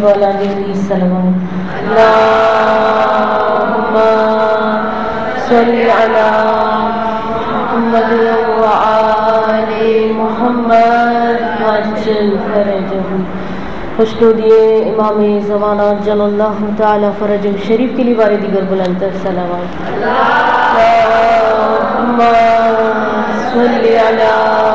والا علیہ السلام اللہم صلی علی محمد وآل محمد وعجل فرجہم۔ خوشنودیے امام زمانہ جل اللہ تعالی فرجہ شریف کے لیے بار دیگر بلند تر صلوات۔ اللہم صلی علی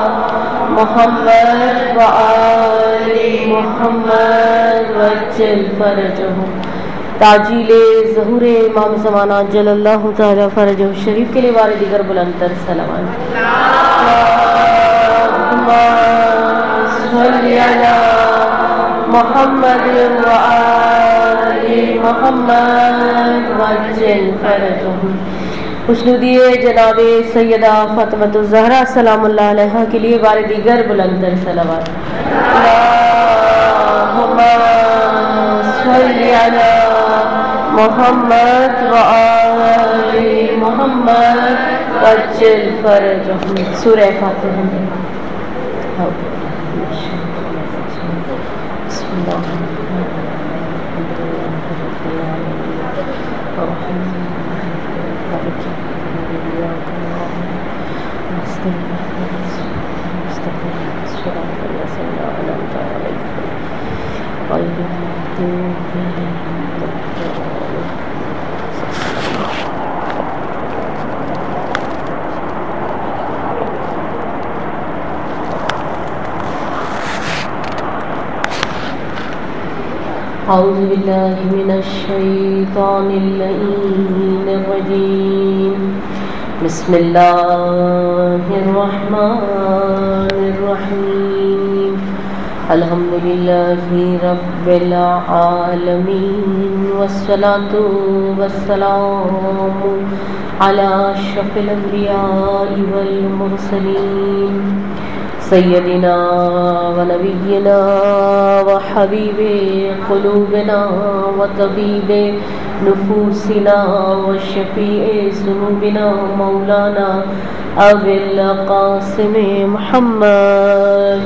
محمد وآل محمد وعجل فرجہم۔ تعجیل ظہور امام زمانہ جل اللہ تعالی فرجہ شریف کے لیے بار دیگر بلند تر صلوات۔ اللہم صلی علی محمد وآل محمد وعجل فرجہم۔ خوشنودیے جناب سیدہ فاطمۃ الزہرا سلام اللہ علیہا کے لیے بار دیگر بلند تر صلوات۔ اللہم صلی علی محمد وآل محمد وعجل فرجہم۔ سورہ فاتحہ۔ اعوذ باللہ من الشیطان اللعین الرجیم، بسم اللہ الرحمن الرحیم، الحمدللہ رب العالمین، والصلاة والسلام علی اشرف الانبیاء والمرسلین، سیدنا و نبینا و حبیب قلوبنا و طبیب نفوسنا و شفیع ذنوبنا مولانا ابی القاسم محمد،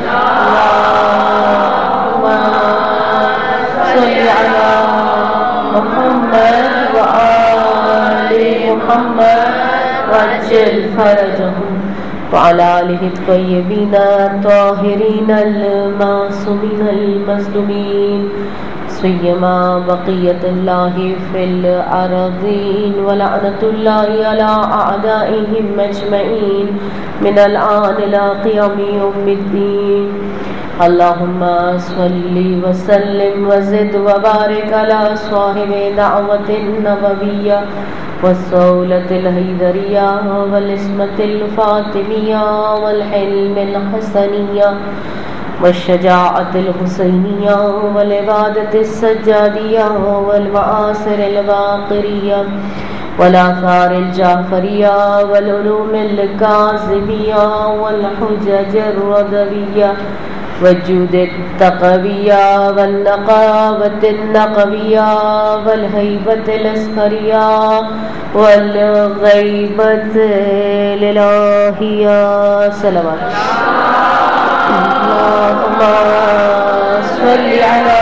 اللہم صلی علی محمد و آل محمد وعجل فرجہم، وعلى آلہ الطیبین الطاہرین المعصومین المظلومین، سیما بقیۃ اللہ فی الارضین، ولعنۃ اللہ علی اعدائہم اجمعین من الآن الی قیام یوم الدین۔ اللہم صلی وسلم وزد وبارک علی صاحب دعوۃ النبویہ والصولة الحیدریہ والعصمة الفاطمیہ والحلم الحسنیہ والشجاعة الحسینیہ والعبادة السجادیہ والمآثر الباقریہ والآثار الجعفریہ والعلوم الکاظمیہ والحجج الرضویہ والجود التقویہ والنقابۃ النقویہ والہیبۃ العسکریہ والغیبۃ الالہیہ۔ صلوات۔ اللہم صلی علی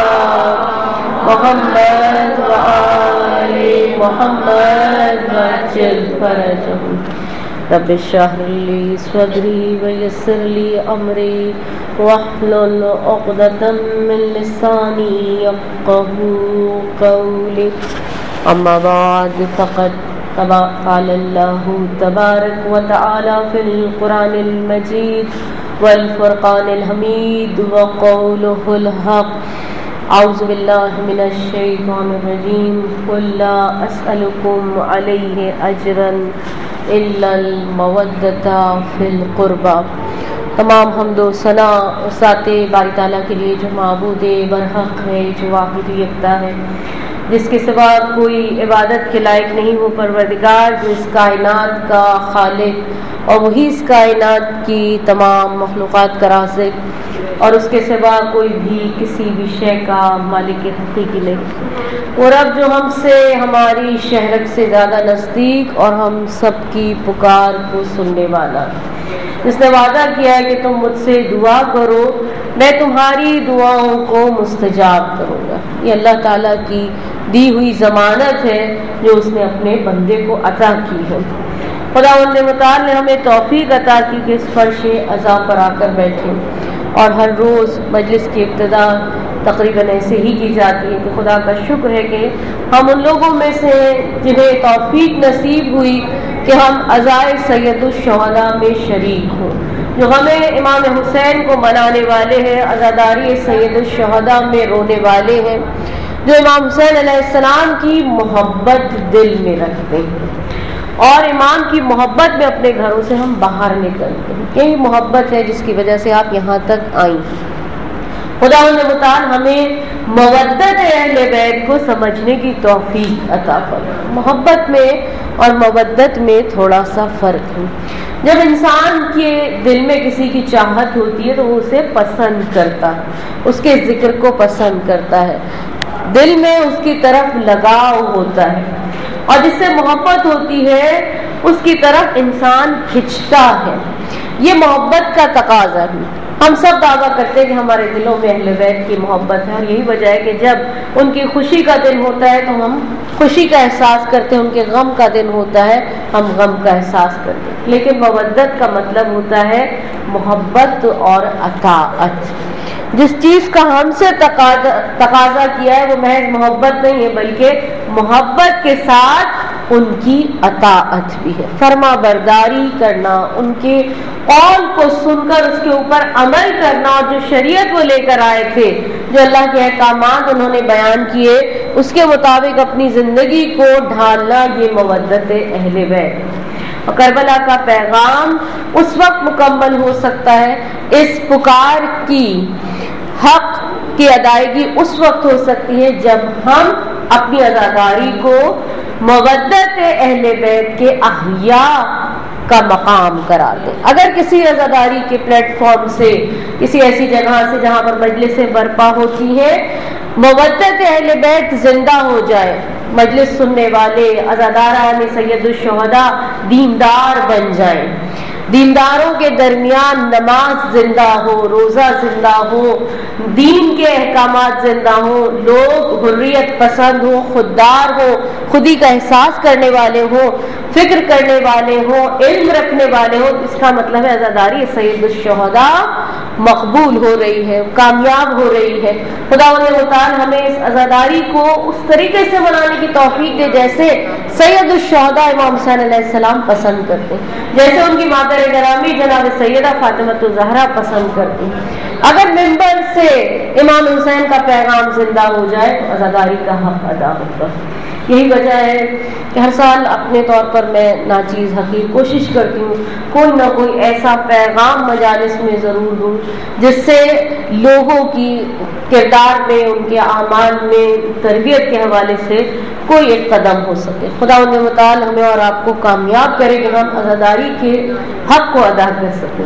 محمد وآل محمد وعجل فرجہم۔ رب اشرح لی صدری ویسر لی امری واحلل عقدۃ من لسانی یفقہوا قولی، اما بعد فقد قال اللہ تبارک وتعالی فی القرآن المجید والفرقان الحمید وقولہ الحق۔ اعوذ باللہ من الشیطان الرجیم، قل لا اسألکم علیہ اجرا الا المودۃ فی القربى۔ تمام حمد و ثنا اس ذات باری تعالیٰ کے لیے جو معبود برحق ہے، جو واحد یکتا ہے، جس کے سوا کوئی عبادت کے لائق نہیں، وہ پروردگار جو اس کائنات کا خالق اور وہی اس کائنات کی تمام مخلوقات کا رازق، اور اس کے سوا کوئی بھی کسی بھی شے کا مالک حقیقی نہیں۔ وہ رب جو ہم سے ہماری شہرک سے زیادہ نزدیک اور ہم سب کی پکار کو سننے والا، جس نے وعدہ کیا ہے کہ تم مجھ سے دعا کرو میں تمہاری دعاؤں کو مستجاب کروں گا۔ یہ اللہ تعالیٰ کی دی ہوئی ضمانت ہے جو اس نے اپنے بندے کو عطا کی ہے۔ خداوند متعال نے ہمیں توفیق عطا کی کہ اس فرش عزا پر آ کر بیٹھے، اور ہر روز مجلس کی ابتدا تقریباً ایسے ہی کی جاتی ہے کہ خدا کا شکر ہے کہ ہم ان لوگوں میں سے جنہیں توفیق نصیب ہوئی کہ ہم عزائے سید الشہداء میں شریک ہوں، جو ہمیں امام حسین کو منانے والے ہیں، عزاداری سید الشہداء میں رونے والے ہیں، جو امام حسین علیہ السلام کی محبت دل میں رکھتے ہیں، اور امام کی محبت میں اپنے گھروں سے ہم باہر نکلتے ہیں۔ یہی محبت ہے جس کی وجہ سے آپ یہاں تک آئی۔ خداوند متعال ہمیں مودت اہل بیت کو سمجھنے کی توفیق عطا فرمائے۔ محبت میں اور مودت میں تھوڑا سا فرق ہے۔ جب انسان کے دل میں کسی کی چاہت ہوتی ہے تو وہ اسے پسند کرتا ہے، اس کے ذکر کو پسند کرتا ہے، دل میں اس کی طرف لگاؤ ہوتا ہے، اور جس سے محبت ہوتی ہے اس کی طرف انسان کھنچتا ہے۔ یہ محبت کا تقاضا ہے۔ ہم سب دعویٰ کرتے ہیں کہ ہمارے دلوں میں اہل بیت کی محبت ہے، اور یہی وجہ ہے کہ جب ان کی خوشی کا دن ہوتا ہے تو ہم خوشی کا احساس کرتے ہیں، ان کے غم کا دن ہوتا ہے ہم غم کا احساس کرتے ہیں۔ لیکن مودت کا مطلب ہوتا ہے محبت اور اطاعت۔ جس چیز کا ہم سے تقاضا کیا ہے وہ محض محبت نہیں ہے، بلکہ محبت کے ساتھ ان کی اطاعت بھی ہے، فرما برداری کرنا، ان کے قول کو سن کر اس کے اوپر عمل کرنا، اور جو شریعت وہ لے کر آئے تھے، جو اللہ کے احکامات انہوں نے بیان کیے، اس کے مطابق اپنی زندگی کو ڈھالنا، یہ مودت اہل بیت۔ اور کربلا کا پیغام اس وقت مکمل ہو سکتا ہے، اس پکار کی حق کی ادائیگی اس وقت ہو سکتی ہے جب ہم اپنی عزاداری کو مودت اہل بیت کے احیاء کا مقام قرار دیں۔ اگر کسی عزاداری کے پلیٹ فارم سے، کسی ایسی جگہ سے جہاں پر مجلسیں برپا ہوتی ہیں، مودت اہل بیت زندہ ہو جائے، مجلس سننے والے عزاداران سید الشہداء دیندار بن جائیں، دینداروں کے درمیان نماز زندہ ہو، روزہ زندہ ہو، دین کے احکامات زندہ ہو، لوگ حریت پسند ہو، خوددار ہو، خودی کا احساس کرنے والے ہو، فکر کرنے والے ہو، علم رکھنے والے ہو، اس کا مطلب ہے عزاداری سید الشہداء مقبول ہو رہی ہے، کامیاب ہو رہی ہے۔ خداوند متعال ہمیں اس عزاداری کو اس طریقے سے منانے کی توفیق دے جیسے سید الشہداء امام حسین علیہ السلام پسند کرتے ہیں، جیسے ان کی مادر گرامی جناب سیدہ فاطمہ الزہرا پسند کرتی ہیں۔ اگر ممبر سے امام حسین کا پیغام زندہ ہو جائے تو عزاداری کا حق ادا ہوگا۔ یہی وجہ ہے کہ ہر سال اپنے طور پر میں ناچیز حقیر کوشش کرتی ہوں کوئی نہ کوئی ایسا پیغام مجالس میں ضرور دوں جس سے لوگوں کی کردار میں، ان کے اعمال میں، تربیت کے حوالے سے کوئی ایک قدم ہو سکے۔ خداوند متعال ہمیں اور آپ کو کامیاب کرے کہ ہم عزاداری کے حق کو ادا کر سکیں۔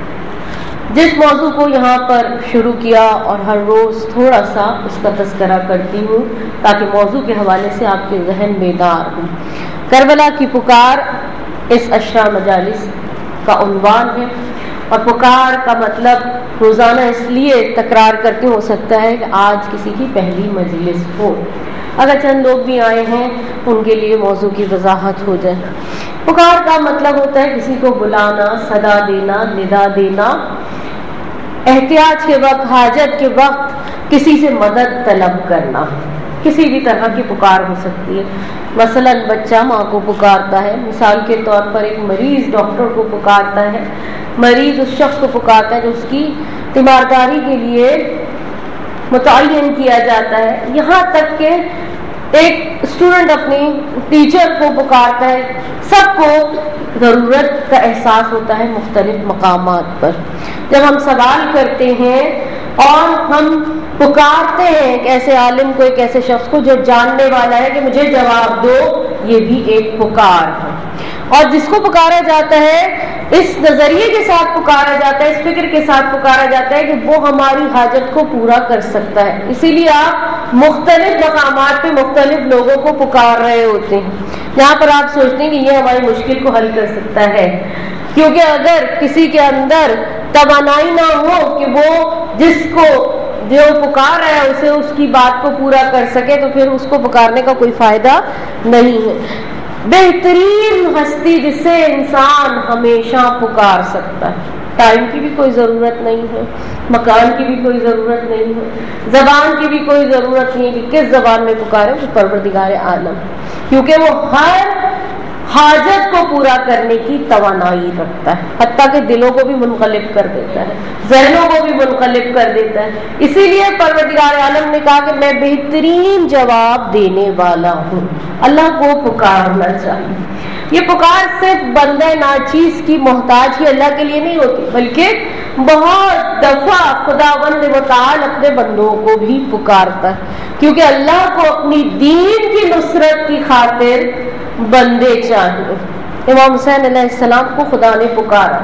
جس موضوع کو یہاں پر شروع کیا اور ہر روز تھوڑا سا اس کا تذکرہ کرتی ہوں تاکہ موضوع کے حوالے سے آپ کے ذہن بیدار ہوں۔ کربلا کی پکار اس عشرہ مجالس کا عنوان ہے، اور پکار کا مطلب روزانہ اس لیے تکرار کرتے ہو سکتا ہے کہ آج کسی کی پہلی مجلس ہو، اگر چند لوگ بھی آئے ہیں ان کے لیے موضوع کی وضاحت ہو جائے۔ پکار کا مطلب ہوتا ہے کسی کو بلانا، صدا دینا، ندا دینا، احتیاج کے وقت، حاجت کے وقت کسی سے مدد طلب کرنا، کسی بھی طرح کی پکار ہو سکتی ہے۔ مثلا بچہ ماں کو پکارتا ہے، مثال کے طور پر ایک مریض ڈاکٹر کو پکارتا ہے، مریض اس شخص کو پکارتا ہے جو اس کی تیمارداری کے لیے متعین کیا جاتا ہے، یہاں تک کہ ایک اسٹوڈنٹ اپنی ٹیچر کو پکارتا ہے۔ سب کو ضرورت کا احساس ہوتا ہے مختلف مقامات پر۔ جب ہم سوال کرتے ہیں اور ہم پکارتے ہیں ایک ایسے عالم کو، ایک ایسے شخص کو جو جاننے والا ہے کہ مجھے جواب دو، یہ بھی ایک پکار ہے۔ اور جس کو پکارا جاتا ہے اس نظریے کے ساتھ پکارا جاتا ہے، اس فکر کے ساتھ پکارا جاتا ہے کہ وہ ہماری حاجت کو پورا کر سکتا ہے۔ اسی لیے آپ مختلف مقامات پہ مختلف لوگوں کو پکار رہے ہوتے ہیں، جہاں پر آپ سوچتے ہیں کہ یہ ہماری مشکل کو حل کر سکتا ہے، کیونکہ اگر کسی کے اندر توانائی نہ ہو کہ وہ جس کو جو پکار رہا ہے اسے اس کی بات کو پورا کر سکے تو پھر اس کو پکارنے کا کوئی فائدہ نہیں ہے۔ بہترین ہستی جسے انسان ہمیشہ پکار سکتا ہے، ٹائم کی بھی کوئی ضرورت نہیں ہے، مکان کی بھی کوئی ضرورت نہیں ہے، زبان کی بھی کوئی ضرورت نہیں ہے کہ کس زبان میں پکارے، وہ پروردگار عالم، کیونکہ وہ ہر حاجت کو پورا کرنے کی توانائی رکھتا ہے، حتیٰ کہ دلوں کو بھی منقلب کر دیتا ہے، ذہنوں کو بھی منقلب کر دیتا ہے۔ اسی لیے پروردگار عالم نے کہا کہ میں بہترین جواب دینے والا ہوں۔ اللہ کو پکارنا چاہیے۔ یہ پکار صرف بندہ ناچیز کی محتاج ہی اللہ کے لیے نہیں ہوتی، بلکہ بہت دفعہ خداوند متعال اپنے بندوں کو بھی پکارتا ہے، کیونکہ اللہ کو اپنی دین کی نصرت کی خاطر بندے چاہیے۔ امام حسین علیہ السلام کو خدا نے پکارا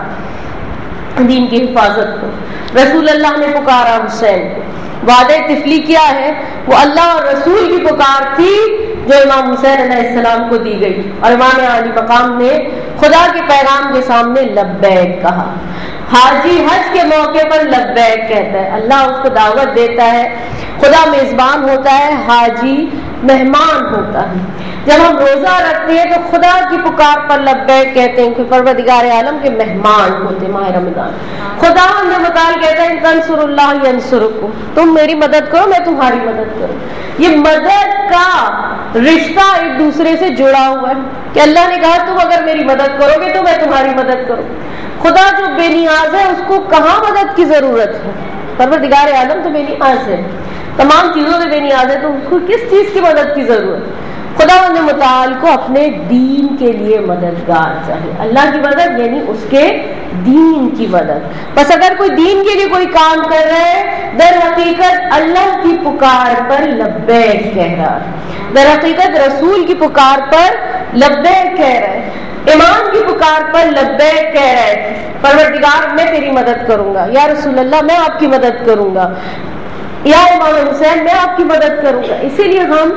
دین کی حفاظت کو، رسول اللہ نے پکارا حسین کو۔ وعدہ طفلی کیا ہے؟ وہ اللہ اور رسول کی پکار تھی جو امام حسین علیہ السلام کو دی گئی، اور امام علی مقام نے خدا کے پیغام کے سامنے لبیک کہا۔ حاجی حج کے موقع پر لبیک کہتا ہے، اللہ اس کو دعوت دیتا ہے، خدا میزبان ہوتا ہے، حاجی مہمان ہوتا ہے۔ جب ہم روزہ رکھتے ہیں تو خدا کی پکار پر لبیک کہتے ہیں کہ پروردگار عالم کے مہمان ہوتے ہیں۔ ماہ رمضان خدا نے متعال کہتا ہے تنصر اللہ ینصرکم، تم میری مدد کرو میں تمہاری مدد کروں۔ یہ مدد کا رشتہ ایک دوسرے سے جڑا ہوا ہے کہ اللہ نے کہا تم اگر میری مدد کرو گے تو میں تمہاری مدد کروں۔ خدا جو بے نیاز ہے اس کو کہاں مدد کی ضرورت ہے؟ پروردگار عالم تو بے نیاز ہے، تمام چیزوں سے بے نیاز ہے، تو اس کو کس چیز کی مدد کی ضرورت ہے؟ خداوند متعال کو اپنے دین کے لیے مددگار چاہیے، اللہ کی مدد یعنی اس کے دین کی مدد۔ بس اگر کوئی دین کے لیے کوئی کام کر رہا ہے در حقیقت اللہ کی پکار پر لبیک کہہ رہا ہے، در حقیقت رسول کی پکار پر لبیک کہہ رہا ہے، امام کی پکار پر لبیک کہہ رہا ہے، پروردگار میں تیری مدد کروں گا، یا رسول اللہ میں آپ کی مدد کروں گا، یا امام حسین میں آپ کی مدد کروں گا۔ اسی لیے ہم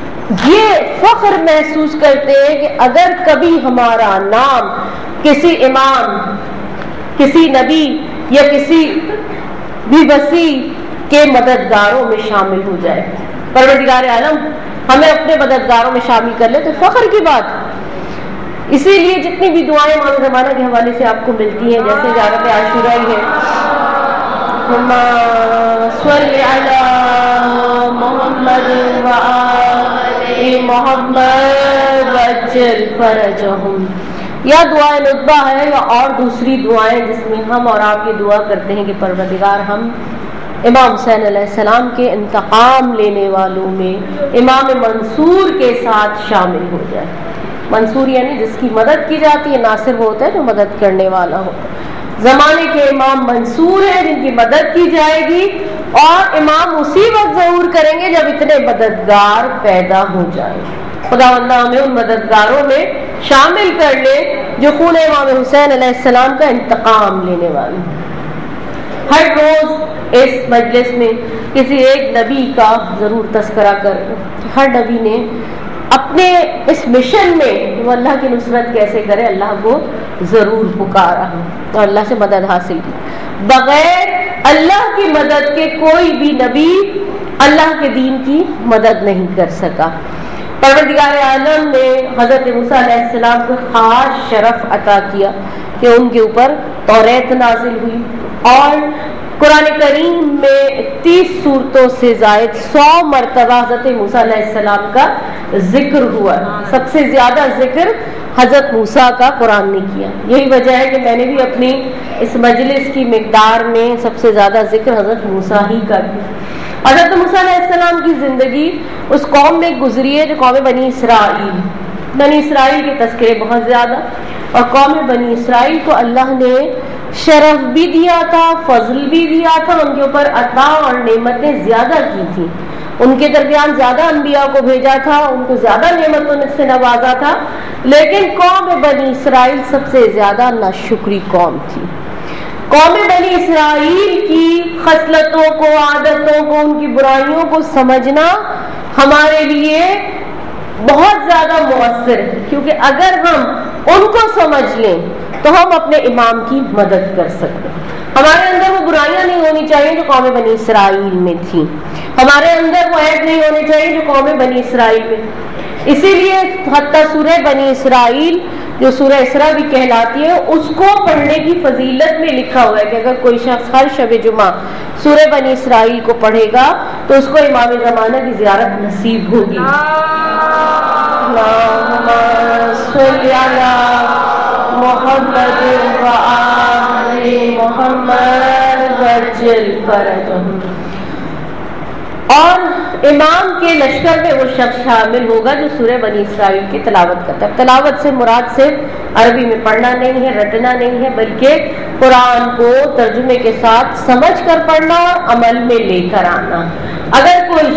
یہ فخر محسوس کرتے ہیں کہ اگر کبھی ہمارا نام کسی امام، کسی نبی یا کسی بھی وسیع کے مددگاروں میں شامل ہو جائے، پروردگار عالم ہمیں اپنے مددگاروں میں شامل کر لے، تو فخر کی بات۔ اسی لیے جتنی بھی دعائیں امام زمانہ کے حوالے سے آپ کو ملتی ہیں، جیسے زیارت عاشورہ ہے، صلی علی محمد محمد وجل فرجہم، یا دعائیں ندبہ ہے یا اور دوسری دعائیں جس میں ہم اور آپ یہ دعا کرتے ہیں کہ پروردگار ہم امام حسین علیہ السلام کے انتقام لینے والوں میں امام منصور کے ساتھ شامل ہو جائے۔ منصور یعنی جس کی مدد کی جاتی ہے، ناصر وہ ہوتا ہے جو مدد کرنے والا ہوتا ہے۔ زمانے کے امام منصور ہیں جن کی مدد کی جائے گی، اور امام اسی وقت ظہور کریں گے جب اتنے مددگار پیدا ہو جائیں۔ خداوند ہمیں ان مددگاروں میں شامل کر لے جو خون امام حسین علیہ السلام کا انتقام لینے والے ہیں۔ ہر روز اس مجلس میں کسی ایک نبی کا ضرور تذکرہ کریں، ہر نبی نے اپنے اس مشن میں وہ اللہ کی نصرت کیسے کرے اللہ کو ضرور پکارا اور اللہ سے مدد حاصل کی۔ بغیر اللہ کی مدد کے کوئی بھی نبی اللہ کے دین کی مدد نہیں کر سکا۔ پروردگار عالم نے حضرت موسیٰ علیہ السلام کو خاص شرف عطا کیا کہ ان کے اوپر توریت نازل ہوئی، اور قرآن کریم میں 30 سورتوں سے زائد 100 مرتبہ حضرت موسیٰ علیہ السلام کا ذکر ہوا۔ سب سے زیادہ ذکر حضرت موسیٰ کا قرآن نے کیا۔ یہی وجہ ہے کہ میں نے بھی اپنی اس مجلس کی مقدار میں سب سے زیادہ ذکر حضرت موسیٰ ہی کا کیا۔ حضرت موسیٰ علیہ السلام کی زندگی اس قوم میں گزری ہے جو قوم بنی اسرائیل۔ بنی اسرائیل کے تذکرے بہت زیادہ، اور قوم بنی اسرائیل کو اللہ نے شرف بھی دیا تھا، فضل بھی دیا تھا، ان کے اوپر عطا اور نعمتیں زیادہ کی تھی، ان کے درمیان زیادہ انبیاء کو بھیجا تھا، ان کو زیادہ نعمتوں سے نوازا تھا، لیکن قوم بنی اسرائیل سب سے زیادہ ناشکری قوم تھی۔ قوم بنی اسرائیل کی خصلتوں کو، عادتوں کو، ان کی برائیوں کو سمجھنا ہمارے لیے بہت زیادہ مؤثر ہے، کیونکہ اگر ہم ان کو سمجھ لیں تو ہم اپنے امام کی مدد کر سکتے ہیں۔ ہمارے اندر وہ برائیاں نہیں ہونی چاہیے جو قوم بنی اسرائیل میں تھیں، ہمارے اندر وہ عیب نہیں ہونے چاہیے جو قوم بنی اسرائیل میں۔ اسی لیے حتیٰ سورہ بنی اسرائیل جو سورہ اسراء بھی کہلاتی ہے، اس کو پڑھنے کی فضیلت میں لکھا ہوا ہے کہ اگر کوئی شخص ہر شب جمعہ سورہ بنی اسرائیل کو پڑھے گا تو اس کو امام زمانہ کی زیارت نصیب ہوگی۔ اللہم صلی علی محمد و آل محمد وجل فرجہم۔ اور امام کے لشکر میں وہ شخص شامل ہوگا جو سورہ بنی اسرائیل کی تلاوت کرتا ہے۔ تلاوت سے مراد صرف عربی میں پڑھنا نہیں ہے، رٹنا نہیں ہے، بلکہ قرآن کو ترجمے کے ساتھ سمجھ کر پڑھنا اور عمل میں لے کر آنا۔ اگر کوئی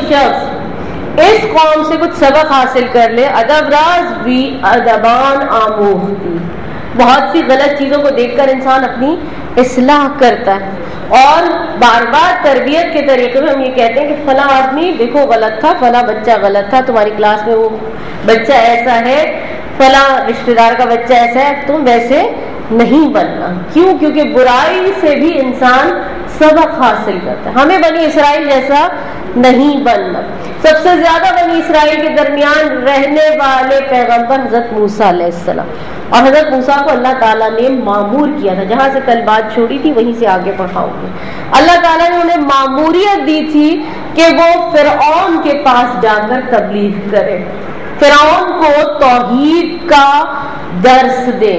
شخص اس قوم سے کچھ سبق حاصل کر لے، ادب راز بھی ادبان آموختی، بہت سی غلط چیزوں کو دیکھ کر انسان اپنی اصلاح کرتا ہے، اور بار بار تربیت کے طریقے میں ہم یہ کہتے ہیں کہ فلاں آدمی دیکھو غلط تھا، فلاں بچہ غلط تھا، تمہاری کلاس میں وہ بچہ ایسا ہے، فلاں رشتہ دار کا بچہ ایسا ہے، تم ویسے نہیں بننا۔ کیوں؟ کیونکہ برائی سے بھی انسان سبق حاصل کرتا ہے۔ ہمیں بنی اسرائیل جیسا نہیں بننا۔ سب سے زیادہ بنی اسرائیل کے درمیان رہنے والے پیغمبر حضرت موسیٰ علیہ السلام، اور حضرت موسیٰ کو اللہ تعالیٰ نے مامور کیا تھا، جہاں سے کل بات چھوڑی تھی وہیں سے آگے پڑھاؤں گی۔ اللہ تعالیٰ نے انہیں ماموریت دی تھی کہ وہ فرعون کے پاس جا کر تبلیغ کرے، فرعون کو توحید کا درس دے،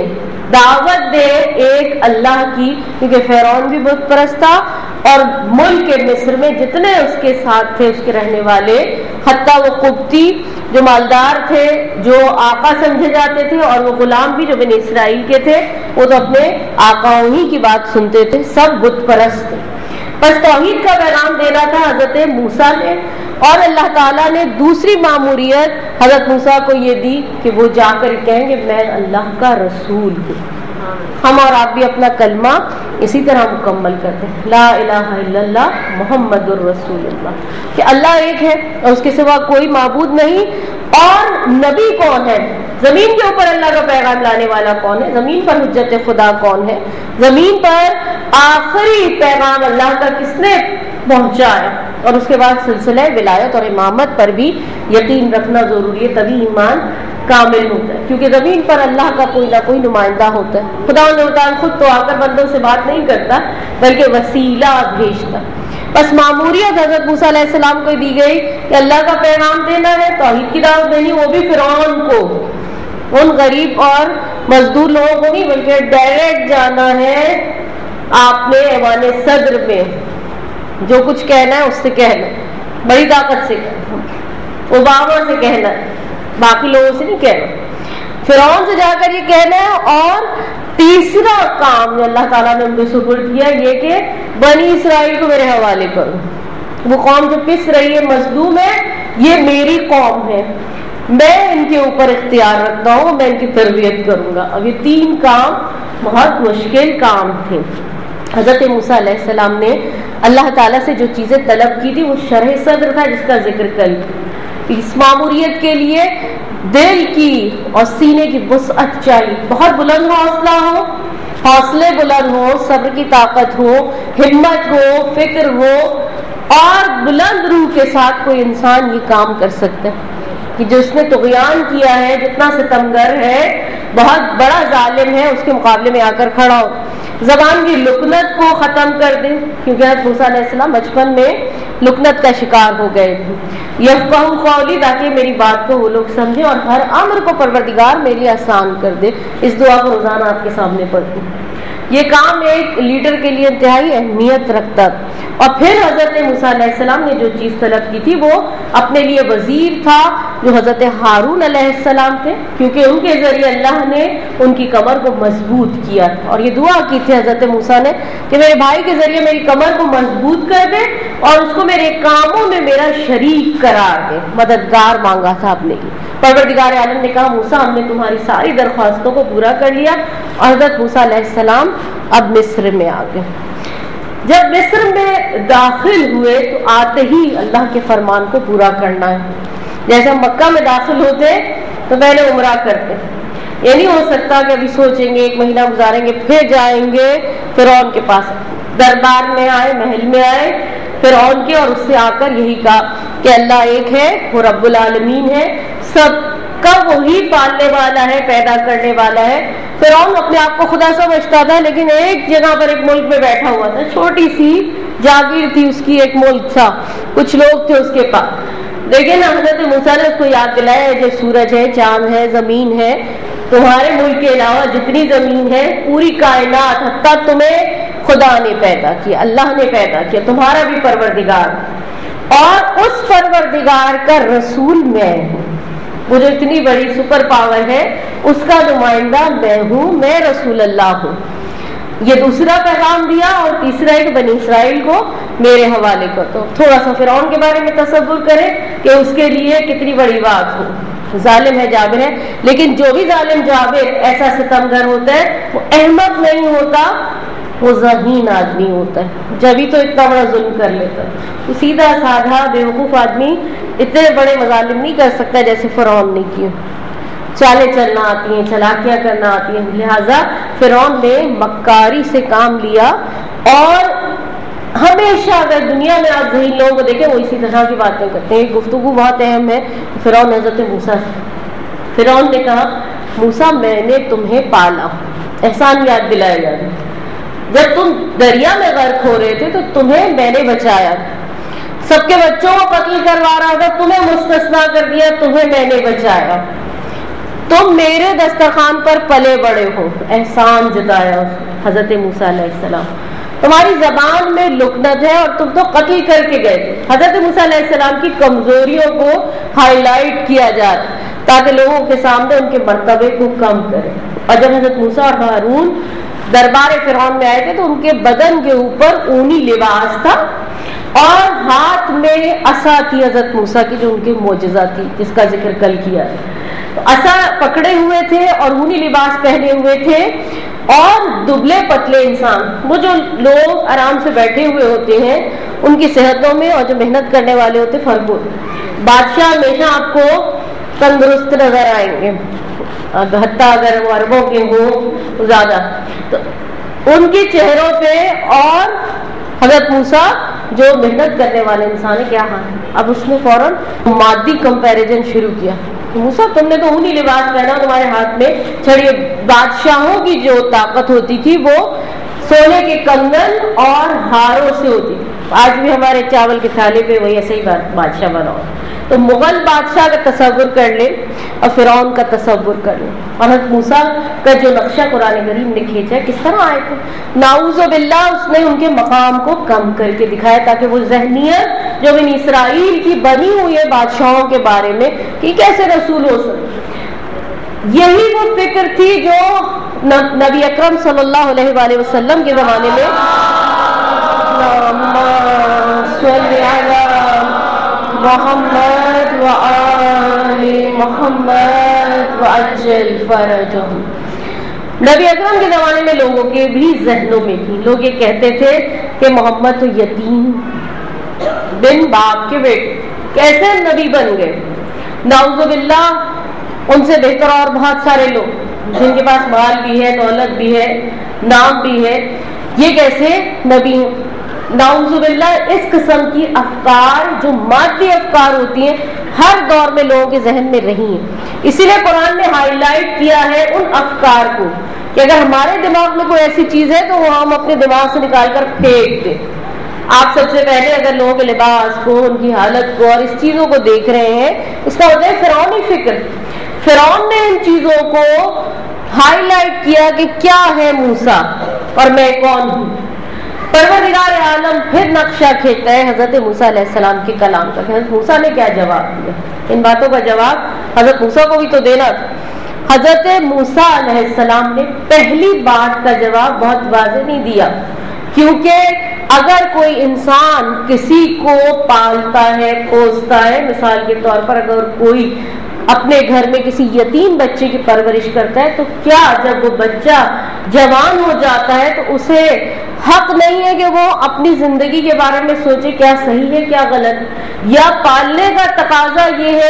دعوت دے ایک اللہ کی، کیونکہ فرعون بھی بت پرست تھا، اور ملک مصر میں جتنے اس کے ساتھ تھے اس کے رہنے والے، حتیٰ وہ قبطی جو مالدار تھے، جو آقا سمجھے جاتے تھے، اور وہ غلام بھی جو بنی اسرائیل کے تھے، وہ تو اپنے آقاؤں ہی کی بات سنتے تھے، سب بت پرست تھے۔ بس توحید کا پیغام دینا تھا حضرت موسیٰ نے، اور اللہ تعالیٰ نے دوسری ماموریت حضرت موسیٰ کو یہ دی کہ وہ جا کر کہیں گے میں اللہ کا رسول ہوں۔ ہم اور آپ بھی اپنا کلمہ اسی طرح مکمل کرتے ہیں، لا الہ الا اللہ محمد الرسول اللہ، کہ اللہ ایک ہے اور اس کے سوا کوئی معبود نہیں۔ اور نبی کون ہے؟ زمین کے اوپر اللہ کا پیغام لانے والا کون ہے؟ زمین پر حجت خدا کون ہے؟ زمین پر آخری پیغام اللہ کا کس نے پہنچایا؟ اور اس کے بعد سلسلہ ولایت اور امامت پر بھی یقین رکھنا ضروری ہے، تبھی ایمان کامل ہوتا ہے، کیونکہ زمین پر اللہ کا کوئی نہ کوئی نمائندہ ہوتا ہے۔ خدا خود تو آ کر بندوں سے بات نہیں کرتا بلکہ وسیلہ بھیجتا۔ بس معموریت حضرت موسیٰ علیہ السلام کو دی گئی کہ اللہ کا پیغام دینا ہے، توحید کی دعوت دینی، وہ بھی فرعون کو، ان غریب اور مزدور لوگوں کو نہیں، بلکہ ڈائریکٹ جانا ہے آپ نے ایوان صدر میں، جو کچھ کہنا ہے اس سے کہنا ہے، بڑی طاقت سے کہنا، اوباما سے کہنا ہے، باقی لوگوں سے نہیں کہنا، فرعون سے جا کر یہ کہنا ہے۔ اور تیسرا کام جو اللہ تعالیٰ نے ان کو سپرد کیا یہ کہ بنی اسرائیل کو میرے حوالے کرو، وہ قوم جو پس رہی ہے، مظلوم ہے، یہ میری قوم ہے، میں ان کے اوپر اختیار رکھتا ہوں، میں ان کی تربیت کروں گا۔ اب یہ تین کام بہت مشکل کام تھے۔ حضرت موسیٰ علیہ السلام نے اللہ تعالیٰ سے جو چیزیں طلب کی تھی وہ شرح صدر تھا، جس کا ذکر کل۔ اس معموریت کے لیے دل کی اور سینے کی وسعت چاہیے، بہت بلند حوصلہ ہو، حوصلے بلند ہو، صبر کی طاقت ہو، ہمت ہو، فکر ہو، اور بلند روح کے ساتھ کوئی انسان یہ کام کر سکتا ہے کہ جس نے طغیان کیا ہے، جتنا ستمگر ہے، بہت بڑا ظالم ہے، اس کے مقابلے میں آ کر کھڑا ہو، زبان کی لکنت کو ختم کر دے، کیونکہ حضرت موسیٰ علیہ السلام بچپن میں لکنت کا شکار ہو گئے تھے۔ یفقہوا قولی، تاکہ میری بات کو وہ لوگ سمجھیں، اور ہر امر کو پروردگار میرے لیے آسان کر دے۔ اس دعا کو روزانہ آپ کے سامنے پڑھتی ہوں۔ یہ کام ایک لیڈر کے لیے انتہائی اہمیت رکھتا تھا۔ اور پھر حضرت موسیٰ علیہ السلام نے جو چیز طلب کی تھی وہ اپنے لیے وزیر تھا جو حضرت ہارون علیہ السلام تھے، کیونکہ ان کے ذریعے اللہ نے ان کی کمر کو مضبوط کیا تھا، اور یہ دعا کی تھی حضرت موسیٰ نے کہ میرے بھائی کے ذریعے میری کمر کو مضبوط کر دے اور اس کو میرے کاموں میں میرا شریک قرار دے، مددگار مانگا تھا اپنے لیے۔ پروردگار عالم نے کہا موسیٰ ہم نے تمہاری ساری درخواستوں کو پورا کر لیا، اور حضرت موسیٰ علیہ السلام اب مصر میں آ گئے۔ جب مصر میں داخل ہوئے تو آتے ہی اللہ کے فرمان کو پورا کرنا ہے۔ جیسے ہم مکہ میں داخل ہوتے تو پہلے عمرہ کرتے، یہ نہیں ہو سکتا کہ ابھی سوچیں گے 1 مہینہ گزاریں گے پھر جائیں گے فرعون کے پاس، دربار میں آئے، محل میں آئے فرعون کے، اور اس سے آ کر یہی کہا کہ اللہ ایک ہے، وہ رب العالمین ہے، سب کا وہی پالنے والا ہے، پیدا کرنے والا ہے۔ فرعون اپنے آپ کو خدا سمجھتا تھا، لیکن ایک جگہ پر ایک ملک میں بیٹھا ہوا تھا، چھوٹی سی جاگیر تھی اس کی، ایک ملک تھا، کچھ لوگ تھے اس کے پاس، لیکن حضرت موسیٰ نے اس کو یاد دلایا جو سورج ہے، چاند ہے، زمین ہے، تمہارے ملک کے علاوہ جتنی زمین ہے، پوری کائنات، حتیٰ تمہیں خدا نے پیدا کیا، اللہ نے پیدا کیا، تمہارا بھی پروردگار، اور اس پروردگار کا رسول میں ہوں، وہ جو اتنی بڑی سپر پاور ہے اس کا نمائندہ میں ہوں، میں رسول اللہ ہوں۔ یہ دوسرا پیغام دیا، اور تیسرا ایک بنی اسرائیل کو میرے حوالے کر دو۔ تھوڑا سا فرعون کے بارے میں تصور کریں کہ اس کے لیے کتنی بڑی بات ہو، ظالم ہے، جابر ہے، لیکن جو بھی ظالم جابر ایسا ستمگر ہوتا ہے وہ احمق نہیں ہوتا، وہ ذہین آدمی ہوتا ہے، جبھی تو اتنا بڑا ظلم کر لیتا ہے۔ وہ سیدھا سادھا بیوقوف آدمی اتنے بڑے مظالم نہیں کر سکتا جیسے فرعون نے کیے، چالیں چلنا آتی ہیں، چلاکیاں کرنا آتی ہیں، لہذا فرعون نے مکاری سے کام لیا۔ اور ہمیشہ اگر دنیا میں آپ ذہین لوگوں کو دیکھیں وہ اسی طرح کی باتیں کرتے ہیں۔ گفتگو بہت اہم ہے فرعون حضرت موسیٰ سے۔ فرعون نے کہا موسیٰ میں نے تمہیں پالا، احسان یاد دلایا جاتا ہے، جب تم دریا میں غرق ہو رہے تھے تو تمہیں میں نے بچایا، سب کے بچوں کو قتل کروا رہا تھا، تمہیں مستثنا کر دیا، تمہیں میں نے بچایا، تم میرے دسترخوان پر پلے بڑے ہو، احسان جتایا حضرت موسیٰ علیہ السلام۔ تمہاری زبان میں لکنت ہے اور تم تو قتل کر کے گئے تھے۔ حضرت موسیٰ علیہ السلام کی کمزوریوں کو ہائی لائٹ کیا جائے تاکہ لوگوں کے سامنے ان کے مرتبے کو کم کرے۔ اور جب حضرت موسیٰ اور ہارون دربار فرعون میں آئے تھے تو ان کے بدن کے اوپر اونی لباس تھا اور ہاتھ میں عصا تھی حضرت موسیٰ کی جو ان کی معجزہ تھی، جس کا ذکر کل کیا ہے۔ عصا پکڑے ہوئے تھے اور اونی لباس پہنے ہوئے تھے، اور دبلے پتلے انسان، وہ جو لوگ آرام سے بیٹھے ہوئے ہوتے ہیں ان کی صحتوں میں اور جو محنت کرنے والے ہوتے فرق ہوتے۔ بادشاہ ہمیشہ آپ کو تندرست نظر آئیں گے، حتیٰ اگر وہ عربوں کے ہوں زیادہ، تو ان کے چہروں پہ، اور حضرت موسیٰ جو محنت کرنے والے انسان ہے کیا حال ہے۔ اب اس نے فوراً مادی کمپیریزن شروع کیا، موسیٰ تم نے تو اونی لباس پہنا، تمہارے ہاتھ میں چھڑی۔ بادشاہوں کی جو طاقت ہوتی تھی وہ سونے کے کنگن اور ہاروں سے ہوتی تھی۔ آج بھی ہمارے چاول کے تھالے پہ وہی ایسے ہی بادشاہ بنا ہو۔ تو مغل بادشاہ کا تصور کر لیں اور فرعون کا تصور کر لیں، اور حضرت موسیٰ کا جو نقشہ قرآن کریم نے کھینچا کس طرح آئے تھے، نعوذ باللہ اس نے ان کے مقام کو کم کر کے دکھایا تاکہ وہ ذہنیت جو بنی اسرائیل کی بنی ہوئی ہے بادشاہوں کے بارے میں کہ کیسے رسول ہو سکتے، یہی وہ فکر تھی جو نبی اکرم صلی اللہ علیہ وآلہ وسلم کے زمانے میں محمد وآل محمد وعجل فرجهم، نبی اکرم کے زمانے میں لوگوں کے بھی ذہنوں میں تھی۔ لوگ یہ کہتے تھے کہ محمد تو یتیم بن باپ کے بیٹے کیسے نبی بن گئے، نعوذ باللہ ان سے بہتر اور بہت سارے لوگ جن کے پاس مال بھی ہے، دولت بھی ہے، نام بھی ہے، یہ کیسے نبی ہیں۔ نعوذ باللہ اس قسم کی افکار جو مادی افکار ہوتی ہیں ہر دور میں لوگوں کے ذہن میں رہی ہیں، اسی لیے قرآن نے ہائی لائٹ کیا ہے ان افکار کو کہ اگر ہمارے دماغ میں کوئی ایسی چیز ہے تو وہ ہم اپنے دماغ سے نکال کر پھینک دیں۔ آپ سب سے پہلے اگر لوگوں کے لباس کو، ان کی حالت کو اور اس چیزوں کو دیکھ رہے ہیں، اس کا ہوتا ہے فرعونی فکر۔ فرعون نے ان چیزوں کو ہائی لائٹ کیا کہ کیا ہے موسیٰ اور میں کون ہوں۔ پروردگار عالم پھر نقشہ کھینچتا ہے حضرت موسیٰ علیہ السلام کے کلام کا کہ حضرت موسیٰ نے کیا جواب دیا۔ ان باتوں کا جواب حضرت موسیٰ کو بھی تو دینا تھا۔ حضرت موسیٰ علیہ السلام نے پہلی بات کا جواب بہت واضح نہیں دیا، کیونکہ اگر کوئی انسان کسی کو پالتا ہے، پوستا ہے، مثال کے طور پر اگر کوئی اپنے گھر میں کسی یتیم بچے کی پرورش کرتا ہے تو کیا جب وہ بچہ جوان ہو جاتا ہے تو اسے حق نہیں ہے کہ وہ اپنی زندگی کے بارے میں سوچے کیا صحیح ہے کیا غلط، یا پالنے کا تقاضا یہ ہے کہ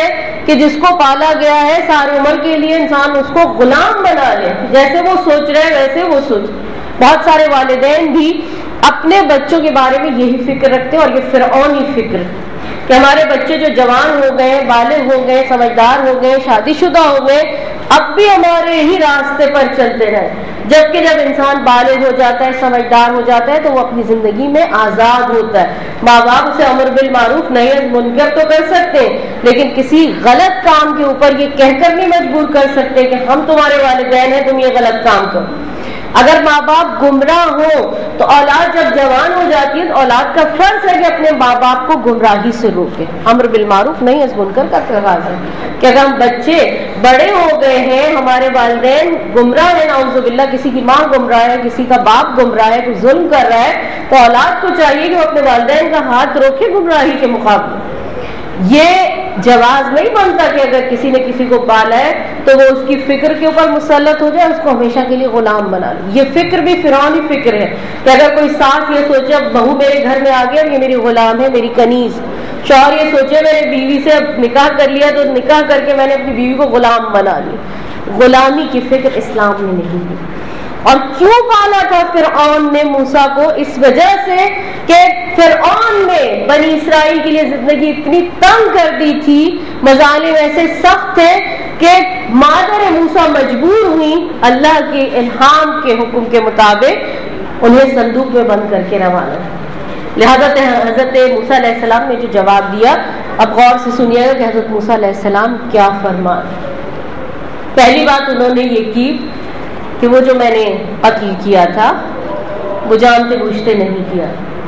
کہ جس کو پالا گیا ہے ساری عمر کے لیے انسان اس کو غلام بنا لے، جیسے وہ سوچ رہے ویسے وہ سوچ۔ بہت سارے والدین بھی اپنے بچوں کے بارے میں یہی فکر رکھتے ہیں، اور یہ فرعونی فکر کہ ہمارے بچے جو جوان ہو گئے، بالغ ہو گئے، سمجھدار ہو گئے، شادی شدہ ہو گئے، اب بھی ہمارے ہی راستے پر چلتے رہے۔ جبکہ جب انسان بالغ ہو جاتا ہے، سمجھدار ہو جاتا ہے، تو وہ اپنی زندگی میں آزاد ہوتا ہے۔ ماں باپ سے امر بالمعروف نہی عن منکر تو کر سکتے ہیں، لیکن کسی غلط کام کے اوپر یہ کہہ کر نہیں مجبور کر سکتے کہ ہم تمہارے والدین ہیں، تم یہ غلط کام کرو۔ اگر ماں باپ گمراہ ہو تو اولاد جب جوان ہو جاتی ہے تو اولاد کا فرض ہے کہ اپنے ماں باپ کو گمراہی سے روکے۔ امر بالمعروف نہی عن منکر کا تقاضا ہے کہ اگر ہم بچے بڑے ہو گئے ہیں، ہمارے والدین گمراہ ہیں، نعوذ باللہ کسی کی ماں گمراہ ہے، کسی کا باپ گمراہ ہے، کوئی ظلم کر رہا ہے، تو اولاد کو چاہیے کہ وہ اپنے والدین کا ہاتھ روکے گمراہی کے مقابلے۔ یہ جواز نہیں بنتا کہ اگر کسی نے کسی کو پالا ہے تو وہ اس کی فکر کے اوپر مسلط ہو جائے، اس کو ہمیشہ کے لیے غلام بنا لے۔ یہ فکر بھی فرعونی فکر ہے کہ اگر کوئی ساس یہ سوچے اب بہو میرے گھر میں آ گئی اور یہ میری غلام ہے، میری کنیز، شوہر یہ سوچے میں نے بیوی سے اب نکاح کر لیا تو نکاح کر کے میں نے اپنی بیوی کو غلام بنا لی۔ غلامی کی فکر اسلام میں نہیں ہے۔ اور کیوں پالا تھا فرعون نے موسیٰ کو؟ اس وجہ سے کہ فرعون نے بنی اسرائیل کے لیے زندگی اتنی تنگ کر دی تھی، مظالم ایسے سخت تھے کہ مادر موسیٰ مجبور ہوئی اللہ کے الہام کے حکم کے مطابق انہیں صندوق میں بند کر کے روانہ۔ لہذا حضرت موسیٰ علیہ السلام نے جو جواب دیا، اب غور سے سنیے گا کہ حضرت موسیٰ علیہ السلام کیا فرمان۔ پہلی بات انہوں نے یہ کی کہ وہ جو میں نے قتل کیا تھا وہ جانتے بوجھتے نہیں کیا۔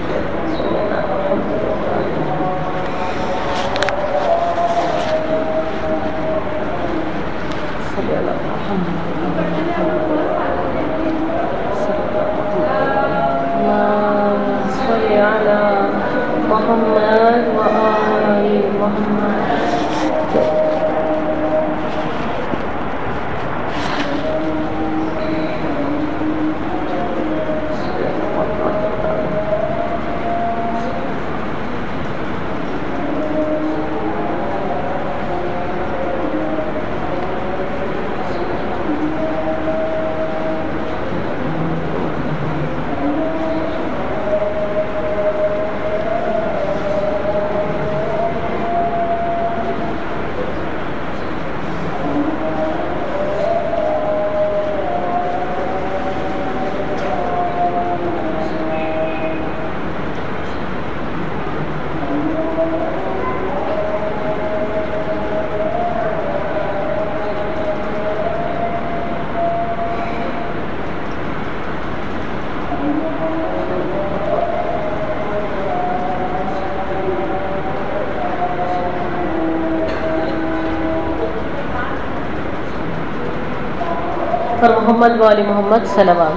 محمد وعلی محمد صلوات۔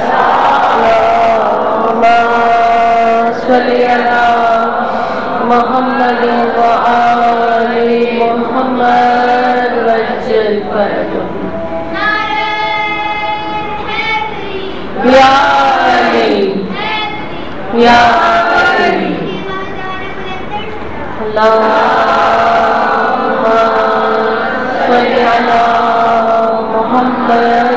اللہم صلی علی محمد وعلی محمد وجل فرجهم یا علی یا علی۔ اللہم صلی علی محمد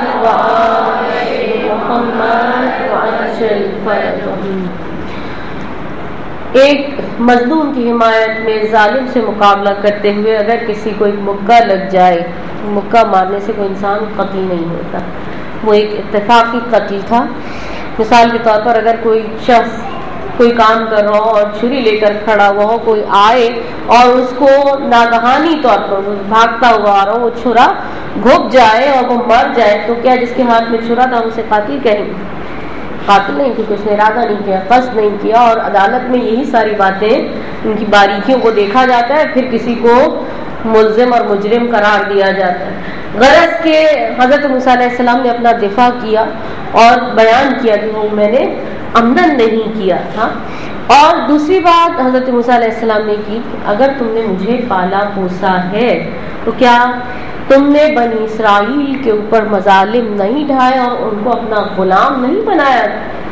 ایک مظلوم کی حمایت میں ظالم سے مقابلہ کرتے ہوئے اگر کسی کو ایک مکہ لگ جائے، مکہ مارنے سے کوئی انسان قتل نہیں ہوتا، وہ ایک اتفاقی قتل تھا۔ مثال کے طور پر اگر کوئی شخص کوئی کام کر رہا ہو اور چھری لے کر کھڑا ہوا ہو، کوئی آئے اور اس کو ناگہانی طور پر بھاگتا ہوا آ رہا ہو، وہ چھرا گھپ جائے اور وہ مر جائے، تو کیا جس کے ہاتھ میں چھرا تھا اسے قاتل کہیں گے؟ قاتل نہیں، کیونکہ اس نے ارادہ نہیں کیا، قصد نہیں کیا۔ اور عدالت میں یہی ساری باتیں، ان کی باریکیوں کو دیکھا جاتا ہے، پھر کسی کو ملزم اور مجرم قرار دیا جاتا ہے۔ غرض کہ حضرت موسیٰ علیہ السلام نے اپنا دفاع کیا اور بیان کیا کہ وہ میں نے عمدن نہیں کیا تھا۔ اور دوسری بات حضرت موسیٰ علیہ السلام نے کی کہ اگر تم نے مجھے پالا پوسا ہے تو کیا تم نے بنی اسرائیل کے اوپر مظالم نہیں ڈھائے اور ان کو اپنا غلام نہیں بنایا؟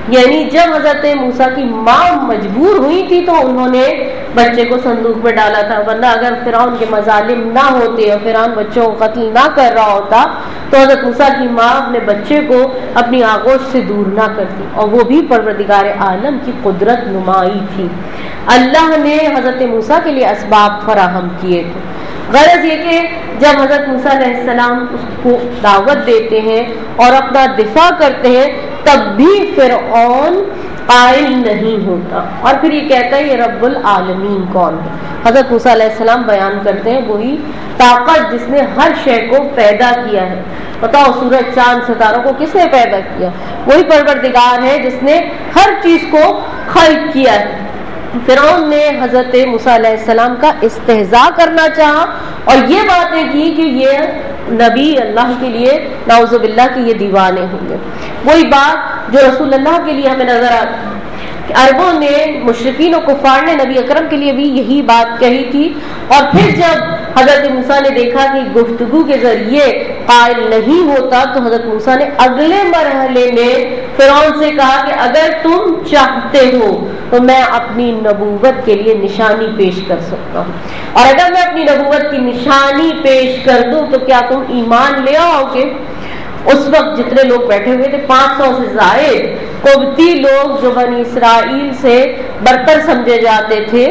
یعنی جب حضرت موسیٰ کی ماں مجبور ہوئی تھی تو انہوں نے بچے کو صندوق میں ڈالا تھا، ورنہ اگر فرعون کے مظالم نہ ہوتے اور فرعون بچوں کو قتل نہ کر رہا ہوتا تو حضرت موسیٰ کی ماں اپنے بچے کو اپنی آغوش سے دور نہ کرتی، اور وہ بھی پروردگار عالم کی قدرت نمائی تھی۔ اللہ نے حضرت موسیٰ کے لیے اسباب فراہم کیے تھے۔ غرض یہ کہ جب حضرت موسیٰ علیہ السلام اس کو دعوت دیتے ہیں اور اپنا دفاع کرتے ہیں تب بھی فرعون قائل نہیں ہوتا، اور پھر یہ کہتا ہے یہ رب العالمین کون ہے۔ حضرت موسیٰ علیہ السلام بیان کرتے ہیں وہی طاقت جس نے ہر شے کو پیدا کیا ہے۔ بتاؤ سورج چاند ستاروں کو کس نے پیدا کیا؟ وہی پروردگار ہے جس نے ہر چیز کو خلق کیا ہے۔ فرعون نے حضرت موسیٰ علیہ السلام کا استہزاء کرنا چاہا اور یہ باتیں کی کہ یہ نبی اللہ کے لیے نعوذ باللہ کہ یہ دیوانے ہوں گے۔ وہی بات جو رسول اللہ کے لیے ہمیں نظر آتی ہے کہ عربوں نے، مشرکین و کفار نے نبی اکرم کے لیے بھی یہی بات کہی تھی، اور پھر جب حضرت موسیٰ نے دیکھا کہ گفتگو کے ذریعے قائل نہیں ہوتا تو حضرت موسیٰ نے اگلے مرحلے میں فرعون سے کہا کہ اگر تم چاہتے ہو تو میں اپنی نبوت کے لیے نشانی پیش کر سکتا ہوں، اور اگر میں اپنی نبوت کی نشانی پیش کر دوں تو کیا تم ایمان لے آؤ گے؟ اس وقت جتنے لوگ بیٹھے ہوئے تھے 500 سے زائد قبطی لوگ جو بنی اسرائیل سے برتر سمجھے جاتے تھے،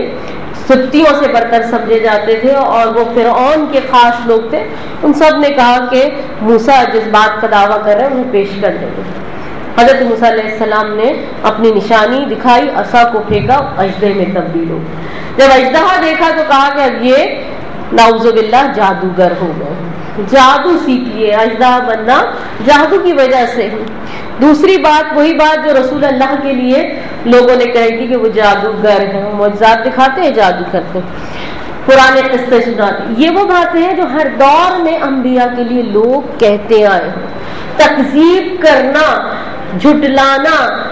ستیوں سے برتر سمجھے جاتے تھے، اور وہ فرعون کے خاص لوگ تھے، ان سب نے کہا کہ موسیٰ جس بات کا دعویٰ کر رہے ہیں انہیں پیش کر دیں گے۔ حضرت موسیٰ علیہ السلام نے اپنی نشانی دکھائی، عصا کو پھینکا، اژدہے میں تبدیل ہو۔ جب اژدہا دیکھا تو کہا کہ اب یہ نعوذ باللہ جادوگر ہو گئے، جادو سیکھ لیے، اژدہا بننا جادو کی وجہ سے۔ دوسری بات وہی بات جو رسول اللہ کے لیے لوگوں نے کہی تھی کہ وہ جادوگر ہیں، معجزات دکھاتے ہیں، جادو کرتے ہیں، پرانے قصے سناتے ہیں۔ یہ وہ باتیں ہیں جو ہر دور میں انبیاء کے لیے لوگ کہتے آئے ہیں۔ تکذیب کرنا، جھٹلانا،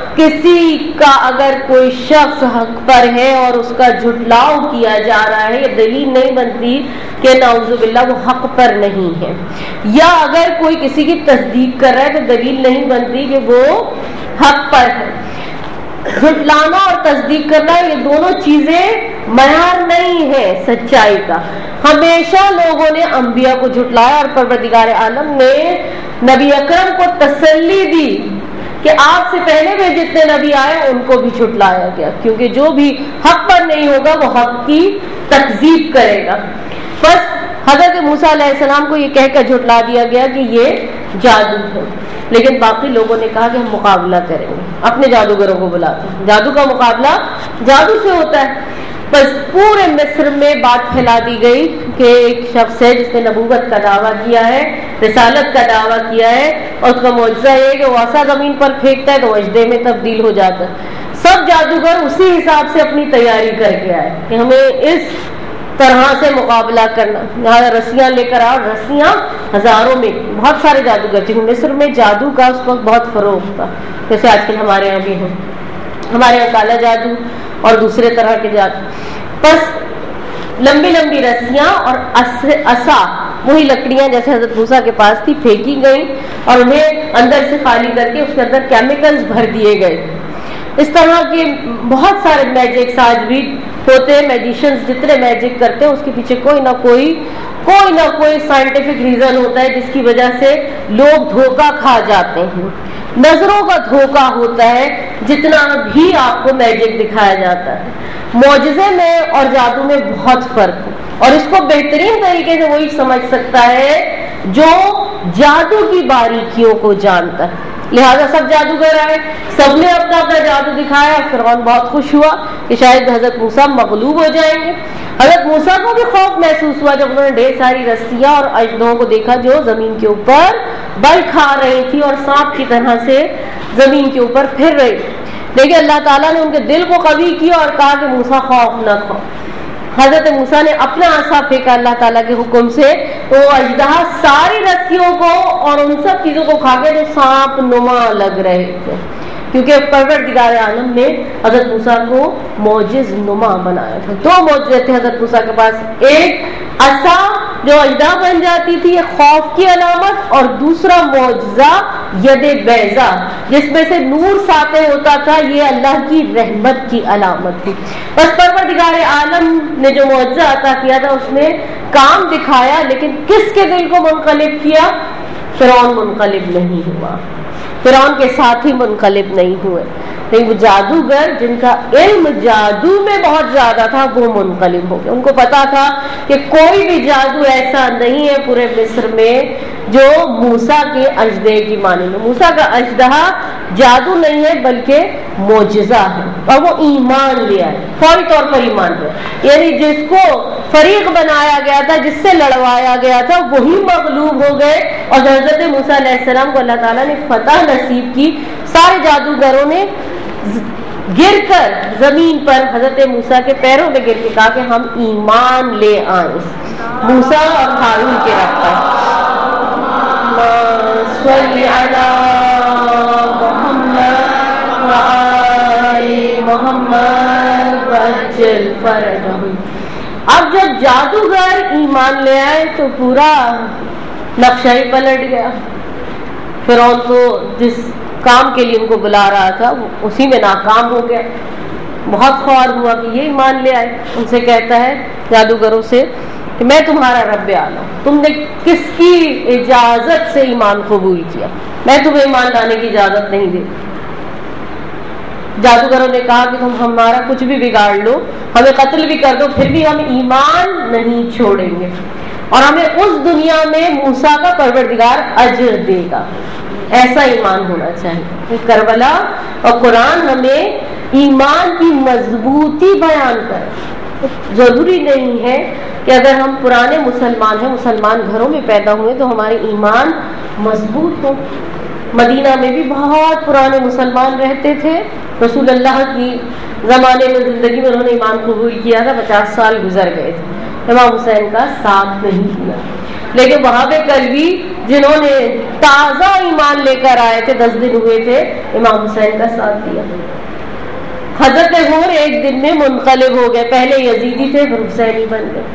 کسی کا اگر کوئی شخص حق پر ہے اور اس کا جھٹلاؤ کیا جا رہا ہے، یہ دلیل نہیں بنتی کہ نعوذ باللہ وہ حق پر نہیں ہے، یا اگر کوئی کسی کی تصدیق کر رہا ہے تو دلیل نہیں بنتی کہ وہ حق پر ہے۔ جھٹلانا اور تصدیق کرنا یہ دونوں چیزیں معیار نہیں ہے سچائی کا۔ ہمیشہ لوگوں نے انبیاء کو جھٹلایا، اور پروردگار عالم نے نبی اکرم کو تسلی دی کہ آپ سے پہلے بھی جتنے نبی آئے ان کو بھی جھٹلایا گیا، کیونکہ جو بھی حق پر نہیں ہوگا وہ حق کی تکذیب کرے گا۔ بس حضرت موسیٰ علیہ السلام کو یہ کہہ کر جھٹلا دیا گیا کہ یہ جادو ہے، لیکن باقی لوگوں نے کہا کہ ہم مقابلہ کریں گے، اپنے جادوگروں کو بلاتے ہیں، جادو کا مقابلہ جادو سے ہوتا ہے۔ بس پورے مصر میں بات پھیلا دی گئی کہ ایک شخص ہے جس نے نبوت کا دعویٰ کیا ہے، رسالت کا دعویٰ کیا ہے، اور اس کا معجزہ یہ ہے کہ وہ عصا زمین پر پھینکتا ہے تو اژدہے میں تبدیل ہو جاتا ہے۔ سب جادوگر اسی حساب سے اپنی تیاری کر کے آئے کہ ہمیں اس طرح سے مقابلہ کرنا، یہاں رسیاں لے کر آؤ، رسیاں ہزاروں میں، بہت سارے جادوگر تھے۔ مصر میں جادو کا اس وقت بہت فروغ تھا، جیسے آج کل ہمارے یہاں بھی ہیں، ہمارے یہاں کالا جادو اور دوسرے طرح کے جادو۔ بس لمبی لمبی رسیاں اور عصا، وہی لکڑیاں جیسے حضرت موسیٰ کے پاس تھی، پھینکی گئی اور انہیں اندر سے خالی کر کے اس کے اندر کیمیکلز بھر دیے گئے۔ اس طرح کے بہت سارے میجکس آج بھی ہوتے ہیں، میجیشنز جتنے میجک کرتے ہیں اس کے پیچھے کوئی نہ کوئی سائنٹیفک ریزن ہوتا ہے جس کی وجہ سے لوگ دھوکہ کھا جاتے ہیں۔ نظروں کا دھوکہ ہوتا ہے جتنا بھی آپ کو میجک دکھایا جاتا ہے۔ معجزے میں اور جادو میں بہت فرق ہے، اور اس کو بہترین طریقے سے وہی سمجھ سکتا ہے جو جادو کی باریکیوں کو جانتا ہے۔ لہذا سب جادوگر آئے، سب نے اپنا اپنا جادو دکھایا۔ فرعون بہت خوش ہوا کہ شاید حضرت موسیٰ مغلوب ہو جائیں گے۔ حضرت موسیٰ کو بھی خوف محسوس ہوا جب انہوں نے ڈھیر ساری رسیاں اور اژدہوں کو دیکھا جو زمین کے اوپر بل کھا رہی تھی اور سانپ کی طرح سے زمین کے اوپر پھر رہی۔ لیکن اللہ تعالیٰ نے ان کے دل کو قوی کیا اور کہا کہ موسیٰ خوف نہ کھاؤ۔ حضرت موسیٰ نے اپنا عصا پھینکا اللہ تعالیٰ کے حکم سے، تو اژدہا ساری رسیوں کو اور ان سب چیزوں کو کھا کے جو سانپ نما لگ رہے تھے، کیونکہ پروردگار عالم نے حضرت موسیٰ کو معجز نما بنایا تھا۔ دو معجزے تھے حضرت موسیٰ کے پاس، ایک عصا جو اژدہا بن جاتی تھی یہ خوف کی علامت، اور دوسرا معجزہ ید بیضا جس میں سے نور ساطع ہوتا تھا، یہ اللہ کی رحمت کی علامت تھی۔ بس پروردگار عالم نے جو معجزہ عطا کیا تھا اس نے کام دکھایا، لیکن کس کے دل کو منقلب کیا؟ فرعون منقلب نہیں ہوا، فرعون کے ساتھی منقلب نہیں ہوئے، لیکن وہ جادوگر جن کا علم جادو میں بہت زیادہ تھا وہ منقلب ہو گئے۔ ان کو پتا تھا کہ کوئی بھی جادو ایسا نہیں ہے پورے مصر میں جو موسیٰ کے اژدہے کی مانند ہے۔ موسیٰ کا اژدہا جادو نہیں ہے بلکہ معجزہ ہے، اور وہ ایمان لے آئے، فوری طور پر ایمان لے آئے، یعنی جس کو فریق بنایا گیا تھا، جس سے لڑوایا گیا تھا، وہی مغلوب ہو گئے، اور حضرت موسیٰ علیہ السلام کو اللہ تعالیٰ نے فتح نصیب کی۔ سارے جادوگروں نے گر کر زمین پر حضرت موسیٰ کے پیروں میں گر کے کہا کہ ہم ایمان لے آئیں موسیٰ اور ہارون کے رب پر۔ صلی علی محمد وآل محمد وعجل فرجهم۔ اب جب جادوگر ایمان لے آئے تو پورا نقشہ ہی پلٹ گیا۔ فرعون تو جس کام کے لیے ان کو بلا رہا تھا وہ اسی میں ناکام ہو گیا، بہت خوار ہوا کہ یہ ایمان لے آئے۔ ان سے کہتا ہے جادوگروں سے کہ میں تمہارا رب اعلیٰ، تم نے کس کی اجازت سے ایمان قبول کیا؟ میں تمہیں ایمان لانے کی اجازت نہیں دی۔ جادوگروں نے کہا کہ تم ہمارا کچھ بھی بگاڑ لو، ہمیں قتل بھی کر دو، پھر بھی ہم ایمان نہیں چھوڑیں گے، اور ہمیں اس دنیا میں موسیٰ کا پروردگار اجر دے گا۔ ایسا ایمان ہونا چاہیے۔ کربلا اور قرآن ہمیں ایمان کی مضبوطی بیان کرے۔ ضروری نہیں ہے کہ اگر ہم پرانے مسلمان ہیں، مسلمان گھروں میں پیدا ہوئے تو ہمارے ایمان مضبوط ہو۔ مدینہ میں بھی بہت پرانے مسلمان رہتے تھے، رسول اللہ کی زمانے میں زندگی میں انہوں نے ایمان قبول کیا تھا، 50 سال گزر گئے تھے، امام حسین کا ساتھ نہیں دیا، لیکن وہاں پہ کل بھی جنہوں نے تازہ ایمان لے کر آئے تھے، 10 دن ہوئے تھے، امام حسین کا ساتھ دیا۔ حضرت حور ایک دن میں منقلب ہو گئے، پہلے یزیدی تھے پھر حسینی بن گئے۔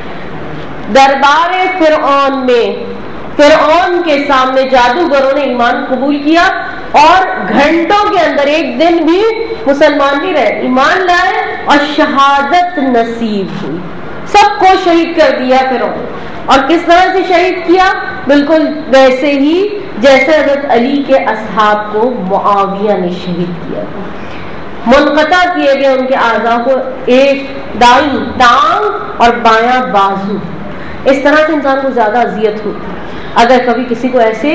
دربار فرعون میں فرعون کے سامنے جادوگروں نے ایمان قبول کیا، اور گھنٹوں کے اندر، ایک دن بھی مسلمان نہیں رہے، ایمان لائے اور شہادت نصیب ہوئی۔ سب کو شہید کر دیا فرعون، اور کس طرح سے شہید کیا؟ بالکل ویسے ہی جیسے حضرت علی کے اصحاب کو معاویہ نے شہید کیا تھا۔ منقطع کیے گئے ان کے اعضاء کو، ایک دائیں ٹانگ اور بایاں بازو۔ اس طرح سے انسان کو زیادہ اذیت ہوتی ہے اگر کبھی کسی کو ایسے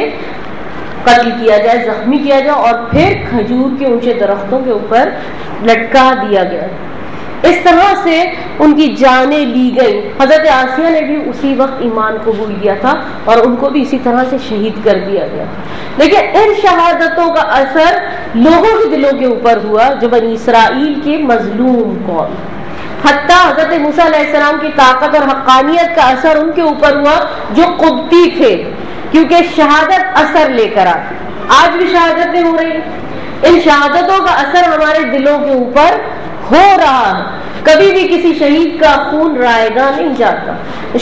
قتل کیا جائے، زخمی کیا جائے، اور پھر کھجور کے اونچے درختوں کے اوپر لٹکا دیا گیا۔ اس طرح سے ان کی جانیں لی گئی۔ حضرت آسیہ نے بھی اسی وقت ایمان قبول کیا تھا، اور ان کو بھی اسی طرح سے شہید کر دیا گیا۔ لیکن ان شہادتوں کا اثر لوگوں کے دلوں کے اوپر ہوا جو بنی اسرائیل کے مظلوم قوم، حتیٰ حضرت موسیٰ علیہ السلام کی طاقت اور حقانیت کا اثر ان کے اوپر ہوا جو قبطی تھے، کیونکہ شہادت اثر لے کر آتی۔ آج بھی شہادتیں ہو رہی ہیں، ان شہادتوں کا اثر ہمارے دلوں کے اوپر ہو رہا ہے۔ کبھی بھی کسی شہید کا خون رائے گاہ نہیں جاتا۔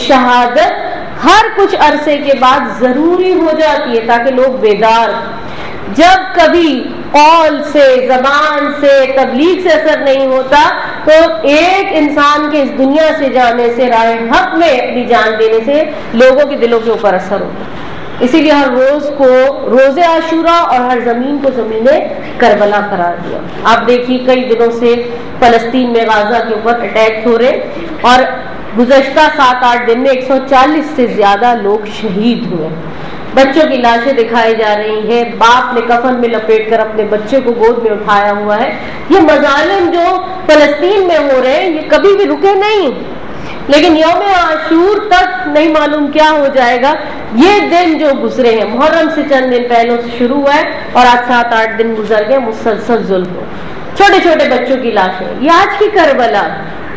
شہادت ہر کچھ عرصے کے بعد ضروری ہو جاتی ہے تاکہ لوگ بیدار۔ جب کبھی قول سے، زبان سے، تبلیغ سے اثر نہیں ہوتا تو ایک انسان کے اس دنیا سے جانے سے، راہ حق میں اپنی جان دینے سے لوگوں کے دلوں کے اوپر اثر ہوتا ہے۔ اسی لیے ہر روز کو روز عاشورہ اور ہر زمین کو زمین کربلا قرار دیا۔ آپ دیکھیے کئی دنوں سے فلسطین میں غازہ کے اوپر اٹیک ہو رہے، اور گزشتہ 7-8 دن میں 140 سے زیادہ لوگ شہید ہوئے۔ بچوں کی لاشیں دکھائی جا رہی ہیں، باپ نے کفن میں لپیٹ کر اپنے بچے کو گود میں اٹھایا ہوا ہے۔ یہ مظالم جو فلسطین میں ہو رہے ہیں یہ کبھی بھی رکے نہیں، لیکن یوم عاشور تک نہیں معلوم کیا ہو جائے گا۔ یہ دن جو گزرے ہیں، محرم سے چند دن پہلے سے شروع ہوا ہے اور آج 7-8 دن گزر گئے، مسلسل ظلم ہو، چھوٹے چھوٹے بچوں کی لاشیں، یہ آج کی کربلا۔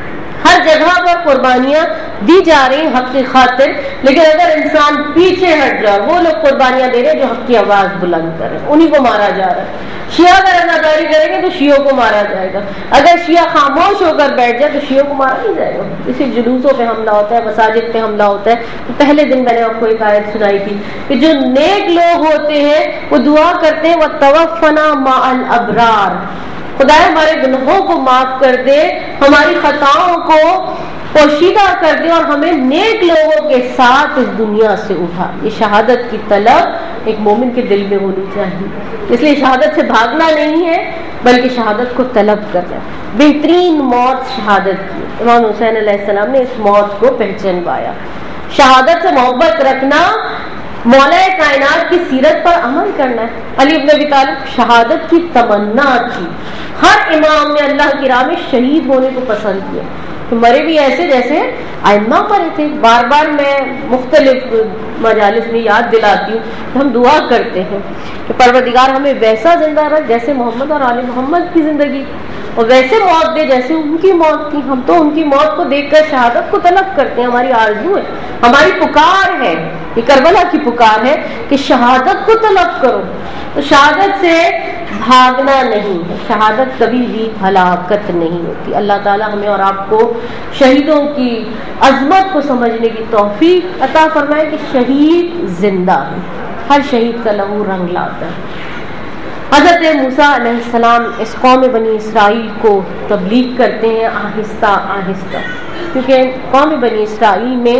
ہر جگہ پر قربانیاں دی جا رہی ہیں حق کی خاطر، لیکن اگر انسان پیچھے ہٹ جائے، وہ لوگ قربانیاں دے رہے ہیں جو حق کی آواز بلند کر رہے ہیں، انہیں کو مارا جا رہا ہے۔ شیعہ اگر ازاداری کریں گے تو شیعوں کو مارا جائے گا، اگر شیعہ خاموش ہو کر بیٹھ جائے تو شیعوں کو مارا نہیں جائے گا۔ اسی جلوسوں پہ حملہ ہوتا ہے، مساجد پہ حملہ ہوتا ہے۔ تو پہلے دن میں نے آپ کو ایک آیت سنائی تھی کہ جو نیک لوگ ہوتے ہیں وہ دعا کرتے ہیں وَتَوَفَّنَا مَعَ الْأَبْرَارِ، خدا ہمارے گناہوں کو معاف کر دے، ہماری خطاؤں کو پوشیدہ کر دے اور ہمیں نیک لوگوں کے ساتھ اس دنیا سے اٹھا۔ یہ شہادت کی طلب ایک مومن کے دل میں ہونی چاہیے، اس لیے شہادت سے بھاگنا نہیں ہے بلکہ شہادت کو طلب کرنا ہے۔ بہترین موت شہادت کی، امام حسین علیہ السلام نے اس موت کو پہچانوایا۔ شہادت سے محبت رکھنا، مولا کائنات کی سیرت پر عمل کرنا ہے۔ علی بن ابی طالب شہادت کی تمنا تھی، ہر امام نے اللہ کی راہ میں شہید ہونے کو پسند کیا، تو مرے بھی ایسے جیسے ائمہ مرے تھے۔ بار بار میں مختلف مجالس میں یاد دلاتی ہوں کہ ہم دعا کرتے ہیں کہ پروردگار ہمیں ویسا زندہ رکھ جیسے محمد اور آل محمد کی زندگی، اور ویسے موت دے جیسے ان کی موت تھی۔ ہم تو ان کی موت کو دیکھ کر شہادت کو طلب کرتے ہیں، ہماری آرزو ہے، ہماری پکار ہے، یہ کربلا کی پکار ہے کہ شہادت کو طلب کرو۔ تو شہادت سے بھاگنا نہیں ہے، شہادت کبھی بھی ہلاکت نہیں ہوتی۔ اللہ تعالی ہمیں اور آپ کو شہیدوں کی عظمت کو سمجھنے کی توفیق عطا فرمائے کہ شہید زندہ ہے، ہر شہید کا لہو رنگ لاتا ہے۔ حضرت موسیٰ علیہ السلام اس قوم بنی اسرائیل کو تبلیغ کرتے ہیں آہستہ آہستہ، کیونکہ قوم بنی اسرائیل میں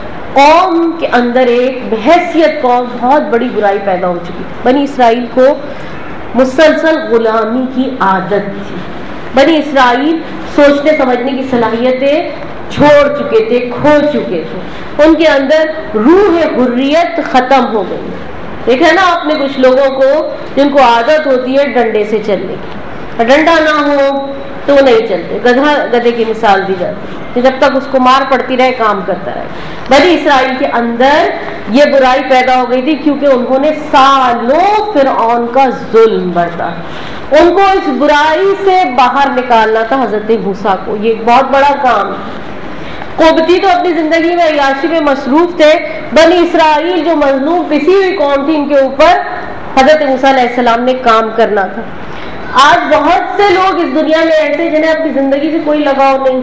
قوم کے اندر ایک بحیثیت قوم بہت بڑی برائی پیدا ہو چکی تھی۔ بنی اسرائیل کو مسلسل غلامی کی عادت تھی، بنی اسرائیل سوچنے سمجھنے کی صلاحیتیں چھوڑ چکے تھے، کھو چکے تھے، ان کے اندر روح حریت ختم ہو گئی۔ دیکھا نا آپ نے کچھ لوگوں کو جن کو عادت ہوتی ہے ڈنڈے سے چلنے کی، ڈنڈا نہ ہو تو وہ نہیں چلتے، گدھے کی مثال دی جاتی ہے، جب تک اس کو مار پڑتی رہے کام کرتا رہے۔ بنی اسرائیل کے اندر یہ برائی پیدا ہو گئی تھی کیونکہ انہوں نے سالوں فرعون کا ظلم برتا، ان کو اس برائی سے باہر نکالنا تھا حضرت موسیٰ کو، یہ ایک بہت بڑا کام۔ قبطی تو اپنی زندگی میں عیاشی میں مصروف تھے، بنی اسرائیل جو مظلوم پسی ہوئی قوم تھی ان کے اوپر حضرت موسیٰ علیہ السلام نے کام کرنا تھا۔ آج بہت سے لوگ اس دنیا میں ایسے جنہیں اپنی زندگی سے کوئی لگاؤ نہیں،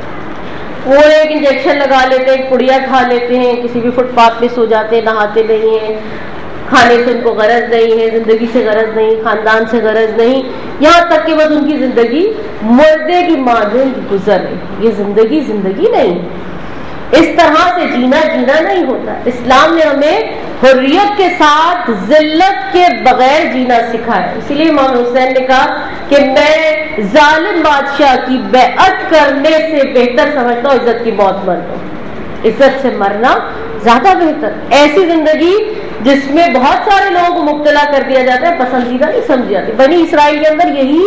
وہ ایک انجیکشن لگا لیتے ہیں، ایک پڑیا کھا لیتے ہیں، کسی بھی فٹ پاتھ پہ سو جاتے ہیں، نہاتے نہیں ہیں، کھانے سے ان کو غرض نہیں ہے، زندگی سے غرض نہیں، خاندان سے غرض نہیں، یہاں تک کہ بس ان کی زندگی مردے کی مانند گزر رہی۔ یہ زندگی زندگی نہیں، اس طرح سے جینا نہیں ہوتا۔ اسلام نے ہمیں حریت کے ساتھ ذلت کے بغیر جینا سکھایا، اسی لیے امام حسین نے کہا کہ میں ظالم بادشاہ کی بیعت کرنے سے بہتر سمجھتا ہوں عزت کی موت مرنا، عزت سے مرنا زیادہ بہتر۔ ایسی زندگی جس میں بہت سارے لوگوں کو مبتلا کر دیا جاتا ہے پسندیدہ نہیں سمجھی جاتی۔ بنی اسرائیل کے اندر یہی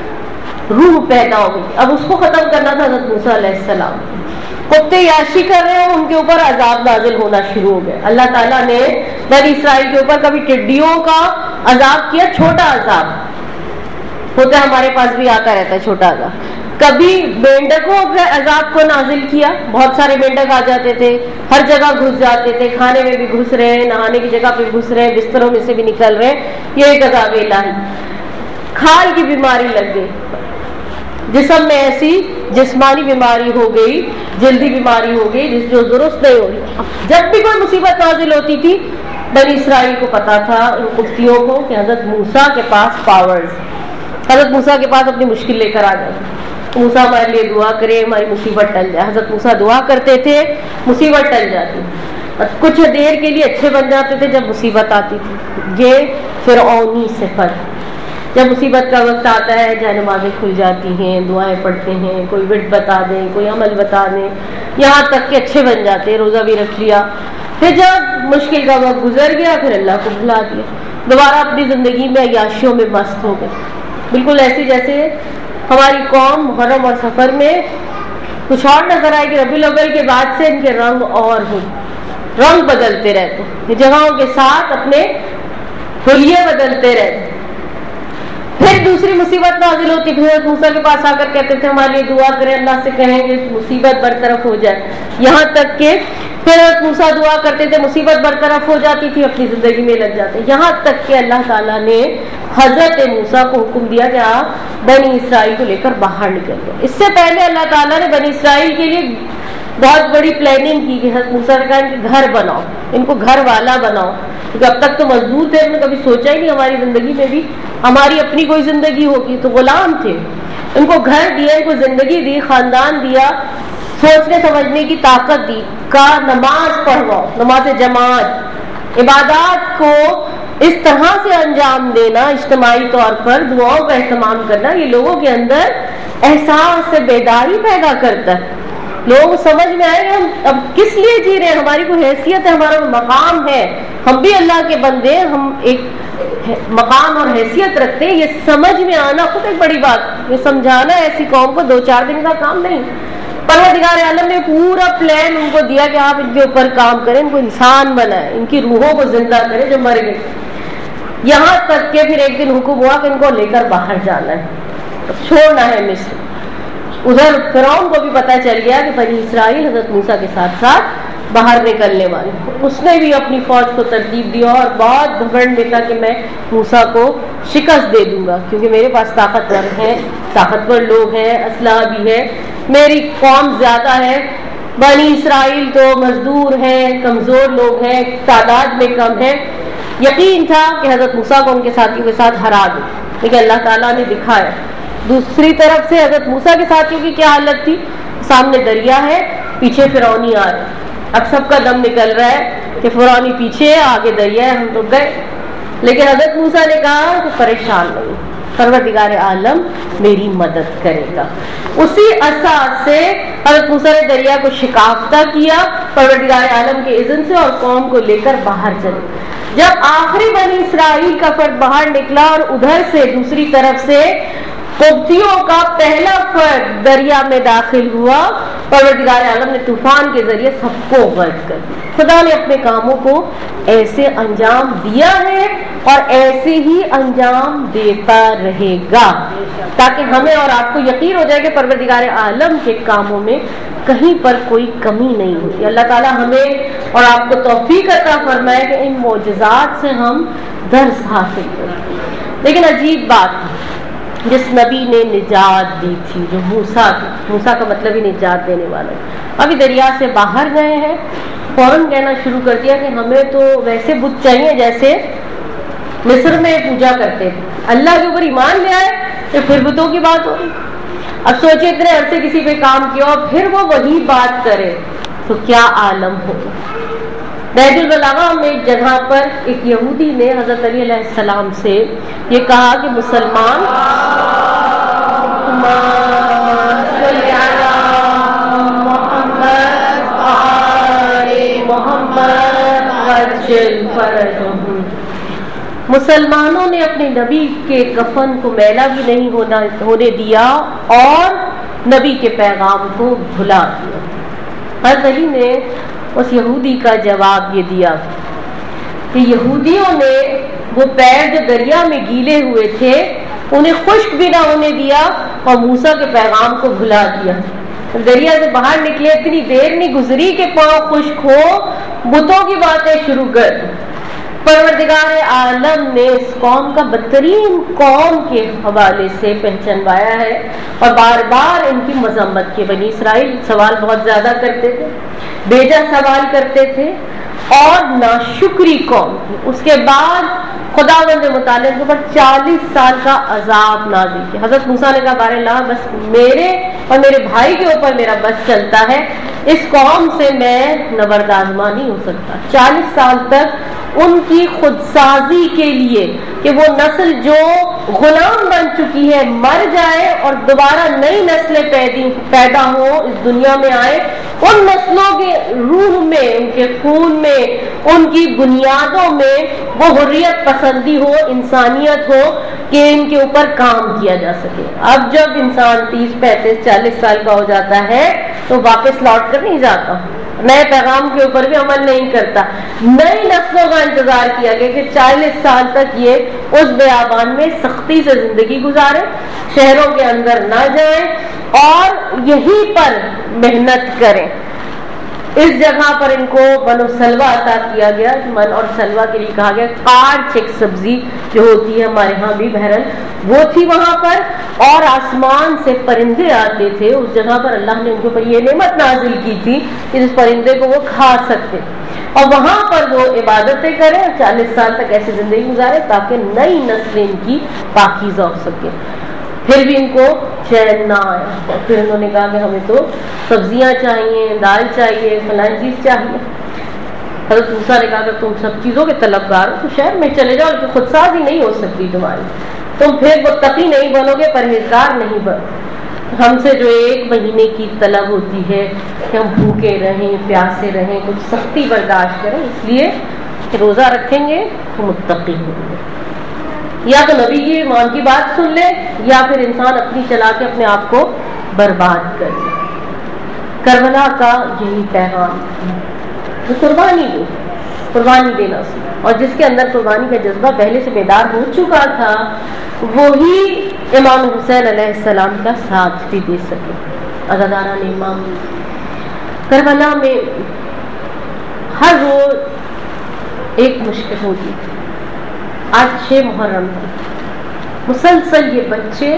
روح پیدا ہو گئی، اب اس کو ختم کرنا تھا حضرت موسیٰ علیہ السلام۔ کتے یاشی کر رہے ہیں، ان کے اوپر عذاب نازل ہونا شروع ہو گیا۔ اللہ تعالیٰ نے بنی اسرائیل کے اوپر کبھی ٹڈیوں کا عذاب کیا، چھوٹا عذاب ہوتا ہے، ہمارے پاس بھی آتا رہتا ہے چھوٹا عذاب، کبھی مینڈکوں کے عذاب کو نازل کیا، بہت سارے مینڈک آ جاتے تھے، ہر جگہ گھس جاتے تھے، کھانے میں بھی گھس رہے ہیں، نہانے کی جگہ پہ گھس رہے ہیں، بستروں میں سے بھی نکل رہے ہیں، یہ ایک عذاب الہی۔ کھال کی بیماری لگ گئی، جسم میں ایسی جسمانی بیماری ہو گئی، جلدی بیماری ہو گئی جس جو درست نہیں ہو رہی۔ جب بھی کوئی مصیبت نازل ہوتی تھی بنی اسرائیل کو پتا تھا، ان قبطیوں کو، کہ حضرت موسیٰ کے پاس پاورز، حضرت موسیٰ کے پاس اپنی مشکل لے کر آ جاتے، موسیٰ ہمارے لیے دعا کرے ہماری مصیبت ٹل جائے۔ حضرت موسیٰ دعا کرتے تھے، مصیبت ٹل جاتی، کچھ دیر کے لیے اچھے بن جاتے تھے جب مصیبت آتی تھی۔ یہ فرعونی صفت، جب مصیبت کا وقت آتا ہے جائے نمازیں کھل جاتی ہیں، دعائیں پڑھتے ہیں، کوئی ورد بتا دیں، کوئی عمل بتا دیں، یہاں تک کہ اچھے بن جاتے ہیں، روزہ بھی رکھ لیا۔ پھر جب مشکل کا وقت گزر گیا پھر اللہ کو بھلا دیا، دوبارہ اپنی زندگی میں عیاشیوں میں مست ہو گئے، بالکل ایسی جیسے ہماری قوم محرم اور سفر میں کچھ اور نظر آئے کہ ربیع الاول کے بعد سے ان کے رنگ اور ہو، رنگ بدلتے رہتے، یہ جگہوں کے ساتھ اپنے حلیے بدلتے رہتے۔ پھر دوسری مصیبت نازل ہوتی، پھر حضرت موسیٰ کے پاس آ کر کہتے تھے ہمارے لیے دعا کریں، اللہ سے کہیں کہ مصیبت برطرف ہو جائے، یہاں تک کہ پھر حضرت موسیٰ دعا کرتے تھے، مصیبت برطرف ہو جاتی تھی، اپنی زندگی میں لگ جاتے، یہاں تک کہ اللہ تعالیٰ نے حضرت موسیٰ کو حکم دیا کہ آپ بنی اسرائیل کو لے کر باہر نکل گئے۔ اس سے پہلے اللہ تعالیٰ نے بنی اسرائیل کے لیے بہت بڑی پلاننگ کی کہ حضرت موسیٰ نے کہا ان کے گھر بناؤ، ان کو گھر والا بناؤ، کیونکہ اب تک تو مزدور تھے، انہوں نے کبھی سوچا ہی نہیں ہماری زندگی میں بھی ہماری اپنی کوئی زندگی ہوگی، تو غلام تھے، ان کو گھر دیا، ان کو زندگی دی، خاندان دیا، سوچنے سمجھنے کی طاقت دی، کہا نماز پڑھواؤ، نماز جماعت، عبادات کو اس طرح سے انجام دینا، اجتماعی طور پر دعاؤں کا اہتمام کرنا، یہ لوگوں کے اندر احساس سے بیداری پیدا کرتا ہے، لوگ سمجھ میں آئے گا ہم اب کس لیے جی رہے ہیں، ہماری کوئی حیثیت ہے، ہمارا مقام ہے، ہم بھی اللہ کے بندے، ہم ایک مقام اور حیثیت رکھتے ہیں، یہ سمجھ میں آنا خود ایک بڑی بات، یہ سمجھانا ایسی قوم کو 2-4 دن کا کام نہیں۔ پروردگار عالم نے پورا پلان ان کو دیا کہ آپ ان کے اوپر کام کریں، ان کو انسان بنائیں، ان کی روحوں کو زندہ کریں جو مر گئے، یہاں تک کہ پھر ایک دن حکم ہوا کہ ان کو لے کر باہر جانا ہے، چھوڑنا ہے مصر۔ ادھر فرعون کو بھی پتہ چل گیا کہ بنی اسرائیل حضرت موسیٰ کے ساتھ ساتھ باہر نکلنے والے، اس نے بھی اپنی فوج کو ترتیب دیا اور بہت گھمنڈ میں تھا کہ میں موسیٰ کو شکست دے دوں گا، کیونکہ میرے پاس طاقتور لوگ ہیں، اسلحہ بھی ہے، میری قوم زیادہ ہے، بنی اسرائیل تو مزدور ہیں، کمزور لوگ ہیں، تعداد میں کم ہے۔ یقین تھا کہ حضرت موسیٰ کو ان کے ساتھیوں کے ساتھ ہرا دوں، لیکن اللہ تعالیٰ نے دکھایا۔ دوسری طرف سے حضرت موسیٰ کے ساتھیوں کی کیا حالت تھی، سامنے دریا ہے، پیچھے فرعونی آ رہے، اب سب کا دم نکل رہا ہے کہ فرعونی پیچھے ہے، آگے دریا ہے، ہم تو گئے، لیکن حضرت موسیٰ نے کہا کہ پریشان نہیں، پروردگار عالم میری مدد کرے گا۔ اسی اساس سے حضرت موسیٰ نے دریا کو شکافتہ کیا پروردگار عالم کے اذن سے، اور قوم کو لے کر باہر چلے۔ جب آخری بنی اسرائیل کا فرد باہر نکلا اور ادھر سے دوسری طرف سے قبطیوں کا پہلا فرد دریا میں داخل ہوا، پروردگار عالم نے طوفان کے ذریعے سب کو غرق کر دیا۔ خدا نے اپنے کاموں کو ایسے انجام دیا ہے اور ایسے ہی انجام دیتا رہے گا، تاکہ ہمیں اور آپ کو یقین ہو جائے کہ پروردگار عالم کے کاموں میں کہیں پر کوئی کمی نہیں ہوتی۔ اللہ تعالیٰ ہمیں اور آپ کو توفیق عطا فرمائے کہ ان معجزات سے ہم درس حاصل کریں۔ لیکن عجیب بات، جس نبی نے نجات دی تھی، جو موسیٰ کا مطلب ہی نجات دینے والا ہے، ابھی دریا سے باہر گئے ہیں، فوراً کہنا شروع کر دیا کہ ہمیں تو ویسے بت چاہیے جیسے مصر میں پوجا کرتے تھے، اللہ کے اوپر ایمان لے آئے تو پھر بتوں کی بات ہو رہی۔ اب سوچے اتنے عرصے کسی پہ کام کیا اور پھر وہ وہی بات کرے تو کیا عالم ہوگا۔ نہج البلاغہ میں ایک جگہ پر ایک یہودی نے حضرت علی علیہ السلام سے یہ کہا کہ مسلمان مسلمانوں نے اپنے نبی کے کفن کو میلا بھی نہیں ہونے دیا اور نبی کے پیغام کو بھلا دیا۔ حضرت علی نے اس یہودی کا جواب یہ دیا کہ یہودیوں نے وہ پیر جو دریا میں گیلے ہوئے تھے انہیں خشک بھی نہ ہونے دیا اور موسیٰ کے پیغام کو بھلا دیا۔ دریا سے باہر نکلے اتنی دیر نہیں گزری کہ پاؤں خشک ہو، بتوں کی باتیں شروع کر دی۔ پروردگار عالم نے اس قوم کا بدترین قوم کے حوالے سے پہچانوایا ہے اور بار بار ان کی مذمت کی۔ بنی اسرائیل سوال بہت زیادہ کرتے تھے، بیجا سوال کرتے تھے اور ناشکری قوم تھی۔ اس کے بعد خداوند متعال کے اوپر 40 سال کا عذاب نازل کیا۔ حضرت موسیٰ نے کہا بار اللہ بس میرے اور میرے بھائی کے اوپر میرا بس چلتا ہے، اس قوم سے میں نبرد آزما نہیں ہو سکتا۔ 40 سال تک ان کی خودسازی کے لیے کہ وہ نسل جو غلام بن چکی ہے مر جائے اور دوبارہ نئی نسلیں پیدا ہوں، اس دنیا میں آئے، ان نسلوں کے روح میں، ان کے خون میں، ان کی بنیادوں میں وہ حریت پسندی ہو، انسانیت ہو کہ ان کے اوپر کام کیا جا سکے۔ اب جب انسان 30 35 40 سال کا ہو جاتا ہے تو واپس لوٹ کر نہیں جاتا، نئے پیغام کے اوپر بھی عمل نہیں کرتا. نئی نسلوں کا انتظار کیا گیا کہ 40 سال تک یہ اس بیابان میں سختی سے زندگی گزارے، شہروں کے اندر نہ جائیں اور یہیں پر محنت کریں. اس جگہ پر ان کو من و سلوہ عطا کیا گیا. من اور سلوہ کے لیے کہا گیا کارچ، ایک سبزی جو ہوتی ہے ہمارے ہاں بھی بہرحال وہ تھی وہاں پر، اور آسمان سے پرندے آتے تھے. اس جگہ پر اللہ نے ان کے اوپر یہ نعمت نازل کی تھی کہ جس پرندے کو وہ کھا سکتے، اور وہاں پر وہ عبادتیں کریں، 40 سال تک ایسی زندگی گزارے تاکہ نئی نسلیں ان کی پاکیزہ ہو سکے. پھر بھی ان کو چین نہ آیا، اور پھر انہوں نے کہا کہ ہمیں تو سبزیاں چاہیے، دال چاہیے، فلاں چیز چاہیے. حضرت موسیٰ نے کہا کہ تم سب چیزوں کے طلبگار ہو تو شہر میں چلے جاؤ، لیکن خود ساز ہی نہیں ہو سکتی تمہاری. تم پھر متقی نہیں بنو گے، پرہیزگار نہیں بنو. ہم سے جو 1 مہینے کی طلب ہوتی ہے کہ ہم بھوکے رہیں، پیاسے رہیں، کچھ سختی برداشت کریں، اس لیے کہ روزہ رکھیں گے تو متقی ہوں گے. یا تو نبی کی ایمان کی بات سن لے، یا پھر انسان اپنی چلا کے اپنے آپ کو برباد کر لے. کربلا کا یہی پیغام ہے، قربانی دینا سی، اور جس کے اندر قربانی کا جذبہ پہلے سے بیدار ہو چکا تھا وہی امام حسین علیہ السلام کا ساتھ بھی دے سکے. عزاداران امام، کربلا میں ہر روز ایک مشکل ہوتی تھی. آج 6 محرم ہے، مسلسل یہ بچے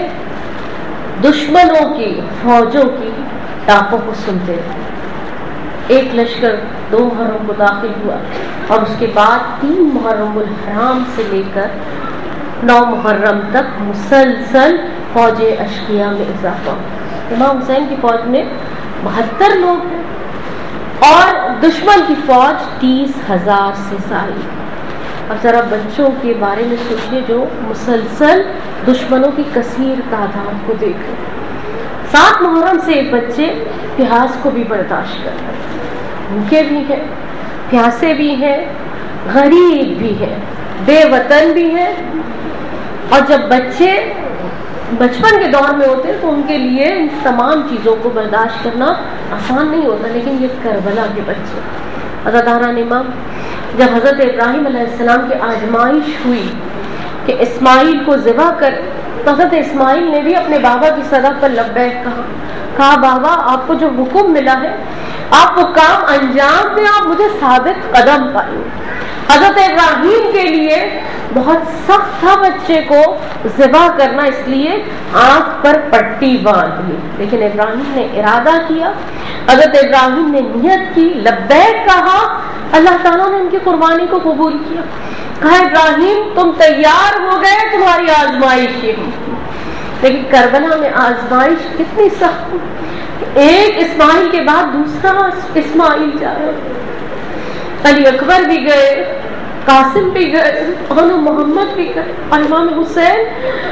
دشمنوں کی فوجوں کی ٹاپوں کو سنتے رہے. ایک لشکر 2 محرم کو داخل ہوا، اور اس کے بعد 3 محرم الحرام سے لے کر 9 محرم تک مسلسل فوج اشقیاء میں اضافہ. امام حسین کی فوج میں 72 لوگ ہیں، اور دشمن کی فوج 30,000 سے زائد. اب ذرا بچوں کے بارے میں سوچیے جو مسلسل دشمنوں کی کثیر تعداد کو دیکھیں. 7 محرم سے بچے پیاس کو بھی برداشت کرتے ہیں، بھوکے بھی ہیں، پیاسے بھی ہیں، غریب بھی ہیں، بے وطن بھی ہیں. اور جب بچے بچپن کے دور میں ہوتے ہیں تو ان کے لیے ان تمام چیزوں کو برداشت کرنا آسان نہیں ہوتا. لیکن یہ کربلا کے بچے، عزاداران امام، جب حضرت ابراہیم علیہ السلام کی آزمائش ہوئی کہ اسماعیل کو ذبح کر، تو حضرت اسماعیل نے بھی اپنے بابا کی صدا پر لبیک کہا بابا آپ کو جو حکم ملا ہے آپ وہ کام انجام دیں، آپ مجھے ثابت قدم پائیں. حضرت ابراہیم کے لیے بہت سخت تھا بچے کو ذبح کرنا، اس لیے آنکھ پر پٹی باندھ لی. لیکن ابراہیم نے ارادہ کیا، حضرت ابراہیم نے نیت کی، لبیک کہا، اللہ تعالیٰ نے ان کی قربانی کو قبول کیا. کہا ابراہیم تم تیار ہو گئے، تمہاری آزمائش یہ ہوئی. لیکن کربلا میں آزمائش کتنی سخت، ایک اسماعیل کے بعد دوسرا اسماعیل جا رہا. علی اکبر بھی گئے، قاسم بھی گئے، اور محمد بھی گئے، اور امام حسین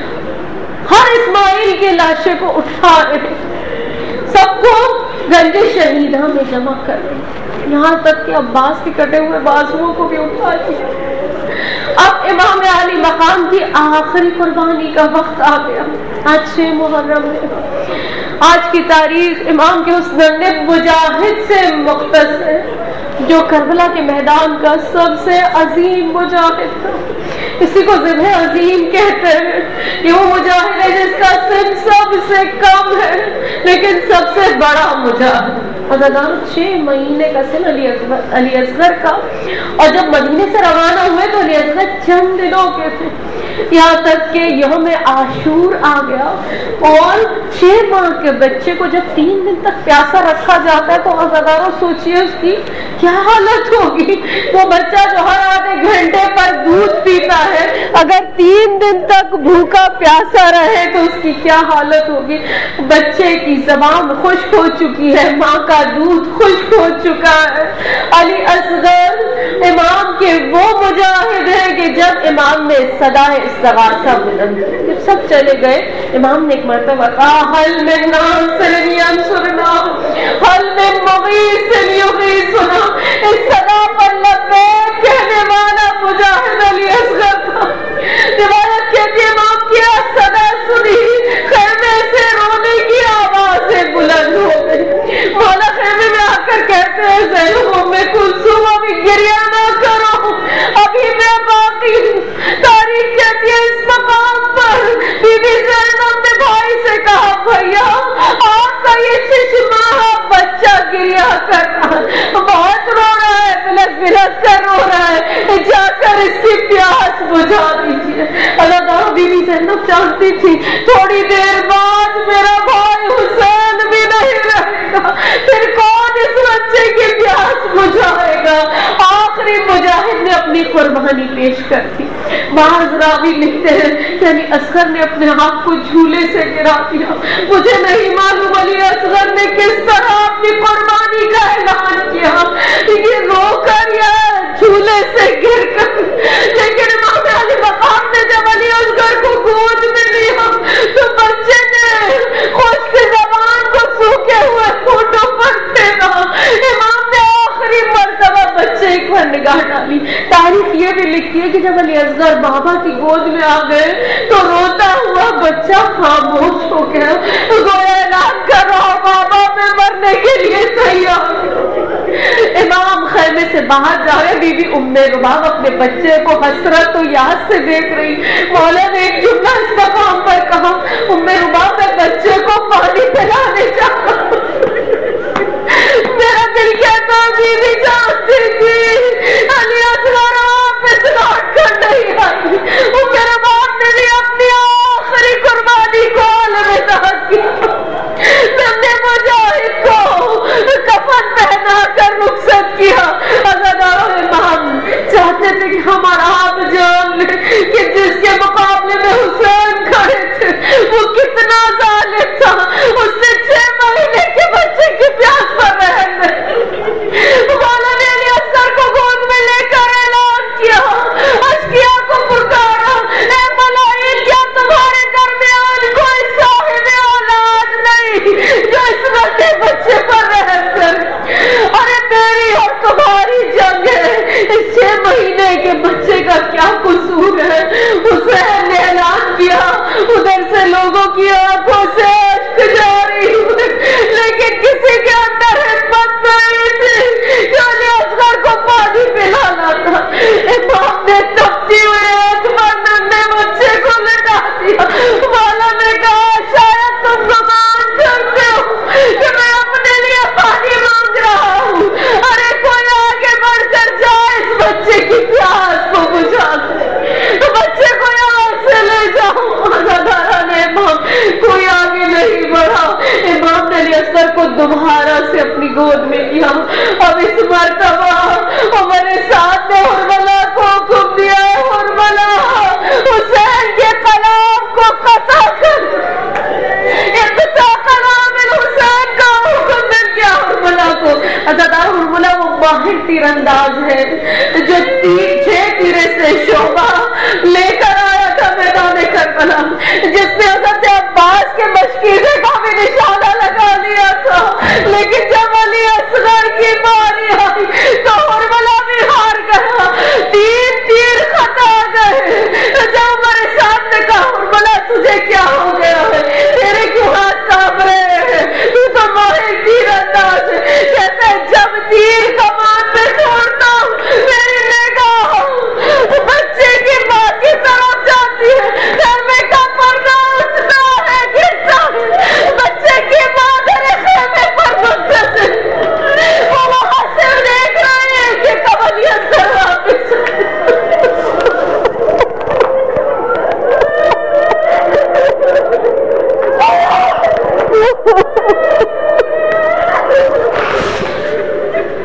ہر اسماعیل کے لاشے کو اٹھا رہے، سب کو گنج شہیدہ میں جمع کر رہے، یہاں تک کہ عباس کے کٹے ہوئے بازوؤں کو بھی اٹھا دیا. اب امام علی مقام کی آخری قربانی کا وقت آ گیا. آج 6 محرم ہے. آج کی تاریخ امام کے اس ننھے مجاہد سے مختص ہے جو کربلا کے میدان کا سب سے عظیم مجاہد تھا. اسی کو ذبح عظیم کہتے ہیں. یہ وہ مجاہد ہے جس کا سن سب سے کم ہے لیکن سب سے بڑا مجاہد. عزادار 6 مہینے کا سن علی اصغر کا، اور جب مدینے سے روانہ ہوئے تو علی اصغر چند دنوں کے تھے. یہاں تک کہ یوم عاشور آ گیا، اور 6 ماہ کے بچے کو جب 3 دن تک پیاسا رکھا جاتا ہے تو عزاداروں سوچیے اس کی کیا حالت ہوگی. وہ بچہ جو ہر آدھے گھنٹے پر دودھ پیتا ہے اگر 3 دن تک بھوکا پیاسا رہے تو اس کی کیا حالت ہوگی. بچے کی زبان خشک ہو چکی ہے، ماں کا دودھ خشک ہو چکا ہے. علی اصغر امام کے وہ مجاہد ہیں کہ جب امام نے صدائے استغاثہ بلند کی، جب سب چلے گئے امام نے ایک مرتبہ کہا حل من ناصر ینصرنا حل من مغیث یغیثنا. اس صدا پر لبیک کہنے والا مجاہد علی اصغر تھا. روایت کہتی ہے امام کی صدا سنی خیمے سے رونے کی آوازیں بلند ہو گئی. مولا خیمے میں آ کر کہتے ہیں زین جانتی تھی تھوڑی دیر بعد میرا بھائی حسین بھی نہیں رہے گا، پھر کون اس بچے کی پیاس بجھائے گا؟ آخری مجاہد نے اپنی قربانی پیش کر دی۔ بعض راوی لکھتے ہیں یعنی اصغر نے اپنے آپ کو جھولے سے گرا دیا۔ مجھے نہیں معلوم علی اصغر نے کس طرح اپنی قربانی کا اعلان کیا، یہ رو کر یا جھولے سے گر کر، لیکن امام علی مقام نے جب علی اصغر کو گود میں لیا تو بچے نے خشک زبان کو سوکھے ہوئے ہونٹوں پر پھیرا۔ امام نے آخری مرتبہ بچے پر نگاہ ڈالی۔ تاریخ یہ بھی لکھتی ہے کہ جب علی اصغر بابا کی گود میں آ گئے تو روتا ہوا بچہ خاموش ہو گیا، گویا اعلان کر رہا بابا میں مرنے کے لیے تیار۔ امام خیمے سے باہر جا رہے، بی بی ام رباب اپنے بچے کو حسرت و یاد سے دیکھ رہی۔ مولا نے ایک جملہ اس مقام پر کہا، ام رباب میں بچے کو پانی پلانے چاہتا ہوں۔ میرا دل کہتا بی بی جانتی تھی علی اصغر واپس لوٹ کر نہیں آئی۔ ام رباب نے بھی اپنی آخری قربانی کو الوداع کیا۔ تم نے مجاہد کو کفن پہنا کر رخصت کیا۔ عزاداروں امام چاہتے تھے کہ ہمارا آپ جان لے کہ جس کے مقابلے میں حسین کھڑے تھے وہ کتنا ظالم تھا۔ اس نے 6 مہینے کے بچے کی پیاس پر رحم نہیں۔ مولا نے علی اصغر کو گود میں لے کر اعلان کیا، اشقیا کو پکارا، اے ملائک کیا تمہارے درمیان کوئی صاحب اولاد نہیں جو اس بڑے بچے پر رحم کرے؟ ارے میری اور تمہاری جنگ ہے، اس 6 مہینے کے بچے کا کیا قصور ہے؟ حسین نے اعلان کیا، ادھر سے لوگوں کی آنکھوں سے